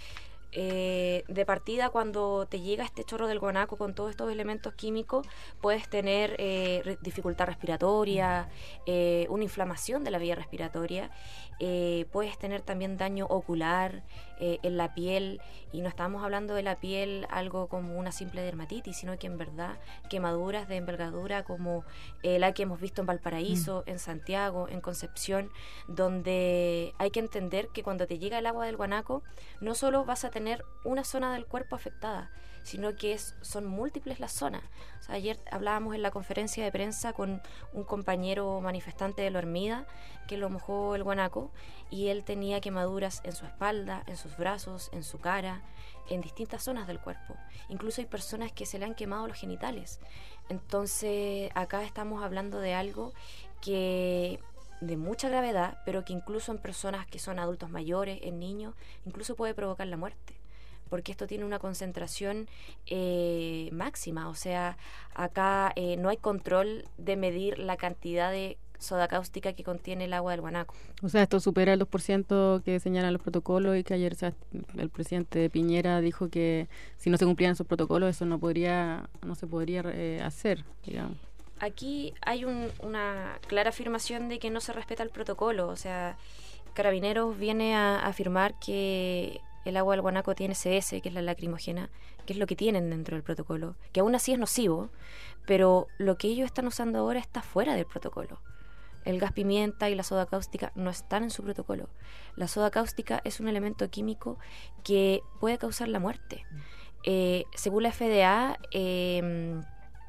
Eh, de partida, cuando te llega este chorro del guanaco con todos estos elementos químicos, puedes tener eh, re- dificultad respiratoria, eh, una inflamación de la vía respiratoria, eh, puedes tener también daño ocular eh, en la piel, y no estamos hablando de la piel algo como una simple dermatitis, sino que en verdad quemaduras de envergadura como eh, la que hemos visto en Valparaíso, mm. en Santiago, en Concepción, donde hay que entender que cuando te llega el agua del guanaco, no solo vas a tener tener una zona del cuerpo afectada, sino que es, son múltiples las zonas. O sea, ayer hablábamos en la conferencia de prensa con un compañero manifestante de La Hormida que lo mojó el guanaco, y él tenía quemaduras en su espalda, en sus brazos, en su cara, en distintas zonas del cuerpo. Incluso hay personas que se le han quemado los genitales. Entonces, acá estamos hablando de algo que de mucha gravedad, pero que incluso en personas que son adultos mayores, en niños, incluso puede provocar la muerte, porque esto tiene una concentración eh, máxima. O sea, acá eh, no hay control de medir la cantidad de soda cáustica que contiene el agua del guanaco. O sea, esto supera el dos por ciento que señalan los protocolos, y que ayer, o sea, el presidente Piñera dijo que si no se cumplían esos protocolos, eso no podría, no se podría eh, hacer, digamos. Aquí hay un, una clara afirmación de que no se respeta el protocolo. O sea, Carabineros viene a, a afirmar que el agua del guanaco tiene C S, que es la lacrimógena, que es lo que tienen dentro del protocolo, que aún así es nocivo, pero lo que ellos están usando ahora está fuera del protocolo. El gas pimienta y la soda cáustica no están en su protocolo. La soda cáustica es un elemento químico que puede causar la muerte. Eh, según la F D A, eh,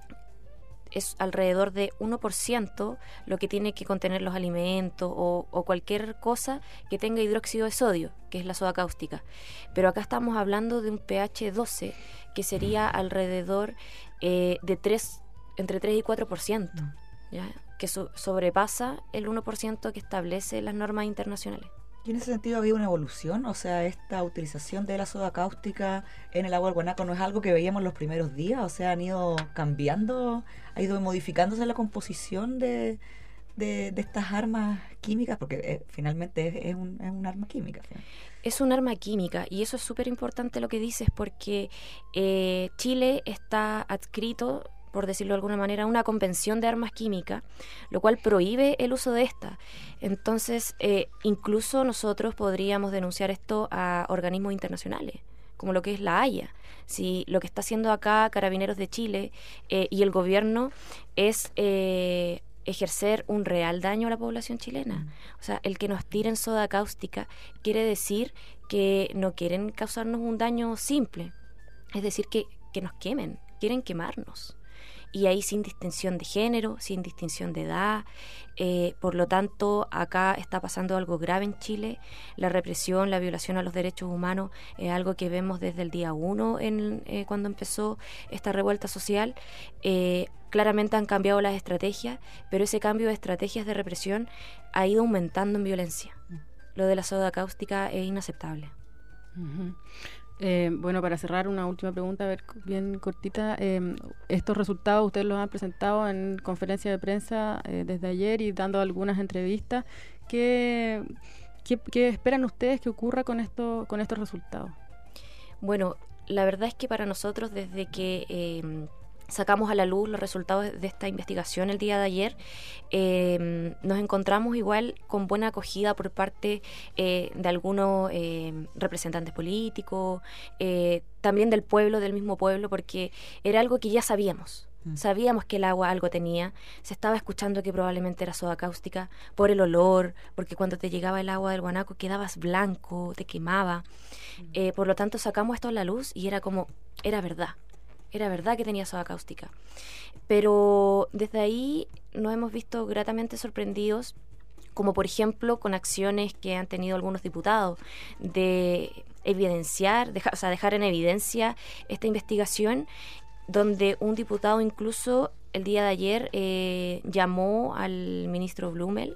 es alrededor de uno por ciento lo que tiene que contener los alimentos o, o cualquier cosa que tenga hidróxido de sodio, que es la soda cáustica. Pero acá estamos hablando de un pH doce, que sería alrededor eh, de tres, entre tres y cuatro por ciento, ¿ya? Que so- sobrepasa el uno por ciento que establece las normas internacionales. Y en ese sentido había una evolución, o sea, esta utilización de la soda cáustica en el agua del guanaco no es algo que veíamos los primeros días, o sea, han ido cambiando, ha ido modificándose la composición de, de, de estas armas químicas, porque eh, finalmente es, es, un, es un arma química. ¿sí? Es un arma química, y eso es súper importante lo que dices, porque eh, Chile está adscrito, por decirlo de alguna manera, una convención de armas químicas, lo cual prohíbe el uso de esta. Entonces, eh, incluso nosotros podríamos denunciar esto a organismos internacionales, como lo que es la Haya. Si lo que está haciendo acá Carabineros de Chile eh, y el gobierno es eh, ejercer un real daño a la población chilena. O sea, el que nos tiren soda cáustica quiere decir que no quieren causarnos un daño simple, es decir, que, que nos quemen, quieren quemarnos. Y ahí sin distinción de género, sin distinción de edad. Eh, por lo tanto, acá está pasando algo grave en Chile. La represión, la violación a los derechos humanos es algo que vemos desde el día uno en, eh, cuando empezó esta revuelta social. Eh, claramente han cambiado las estrategias, pero ese cambio de estrategias de represión ha ido aumentando en violencia. Lo de la soda cáustica es inaceptable. Uh-huh. Eh, bueno, para cerrar, una última pregunta, a ver, bien cortita. Eh, estos resultados ustedes los han presentado en conferencia de prensa eh, desde ayer y dando algunas entrevistas. ¿Qué, qué, qué esperan ustedes que ocurra con, esto, con estos resultados? Bueno, la verdad es que para nosotros, desde que eh, sacamos a la luz los resultados de esta investigación el día de ayer, eh, nos encontramos igual con buena acogida por parte eh, de algunos eh, representantes políticos, eh, también del pueblo, del mismo pueblo, porque era algo que ya sabíamos. Mm. Sabíamos que el agua algo tenía, se estaba escuchando que probablemente era soda cáustica por el olor, porque cuando te llegaba el agua del guanaco quedabas blanco, te quemaba. Mm. Eh, por lo tanto, sacamos esto a la luz y era como, era verdad. Era verdad que tenía soda cáustica. Pero desde ahí nos hemos visto gratamente sorprendidos, como por ejemplo con acciones que han tenido algunos diputados de evidenciar, deja, o sea, dejar en evidencia esta investigación, donde un diputado incluso el día de ayer eh, llamó al ministro Blumel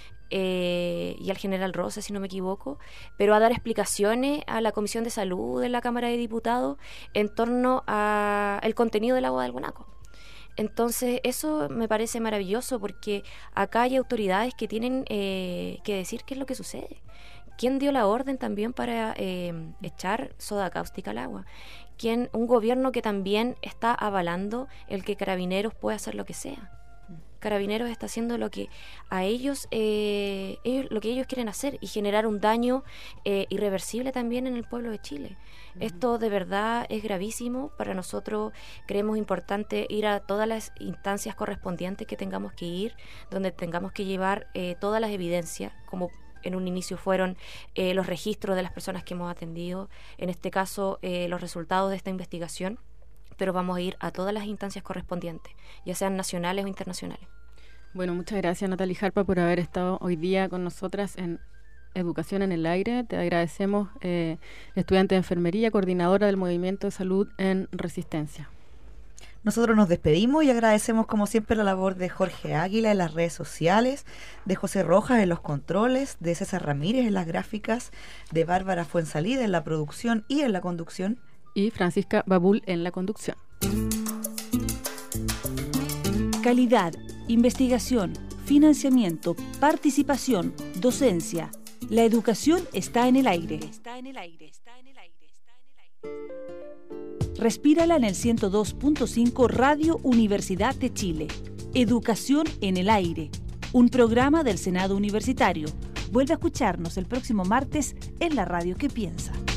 Eh, y al general Rosa, si no me equivoco, pero a dar explicaciones a la Comisión de Salud de la Cámara de Diputados en torno al contenido del agua del guanaco. Entonces, eso me parece maravilloso, porque acá hay autoridades que tienen eh, que decir qué es lo que sucede, ¿quién dio la orden también para eh, echar soda cáustica al agua? ¿Quién, un gobierno que también está avalando el que Carabineros pueda hacer lo que sea? Carabineros está haciendo lo que a ellos, eh, ellos lo que ellos quieren hacer y generar un daño eh, irreversible también en el pueblo de Chile. Uh-huh. Esto de verdad es gravísimo. Para nosotros creemos importante ir a todas las instancias correspondientes que tengamos que ir, donde tengamos que llevar eh, todas las evidencias, como en un inicio fueron eh, los registros de las personas que hemos atendido, en este caso eh, los resultados de esta investigación, pero vamos a ir a todas las instancias correspondientes, ya sean nacionales o internacionales. Bueno, muchas gracias Natalie Jarpa por haber estado hoy día con nosotras en Educación en el Aire. Te agradecemos, eh, estudiante de enfermería, coordinadora del Movimiento de Salud en Resistencia. Nosotros nos despedimos y agradecemos como siempre la labor de Jorge Águila en las redes sociales, de José Rojas en los controles, de César Ramírez en las gráficas, de Bárbara Fuensalida en la producción y en la conducción, y Francisca Babul en la conducción. Calidad, investigación, financiamiento, participación, docencia. La educación está en el aire. Está en el aire, está en el aire, está en el aire. Respírala en el ciento dos punto cinco Radio Universidad de Chile. Educación en el aire. Un programa del Senado Universitario. Vuelve a escucharnos el próximo martes en la radio que piensa.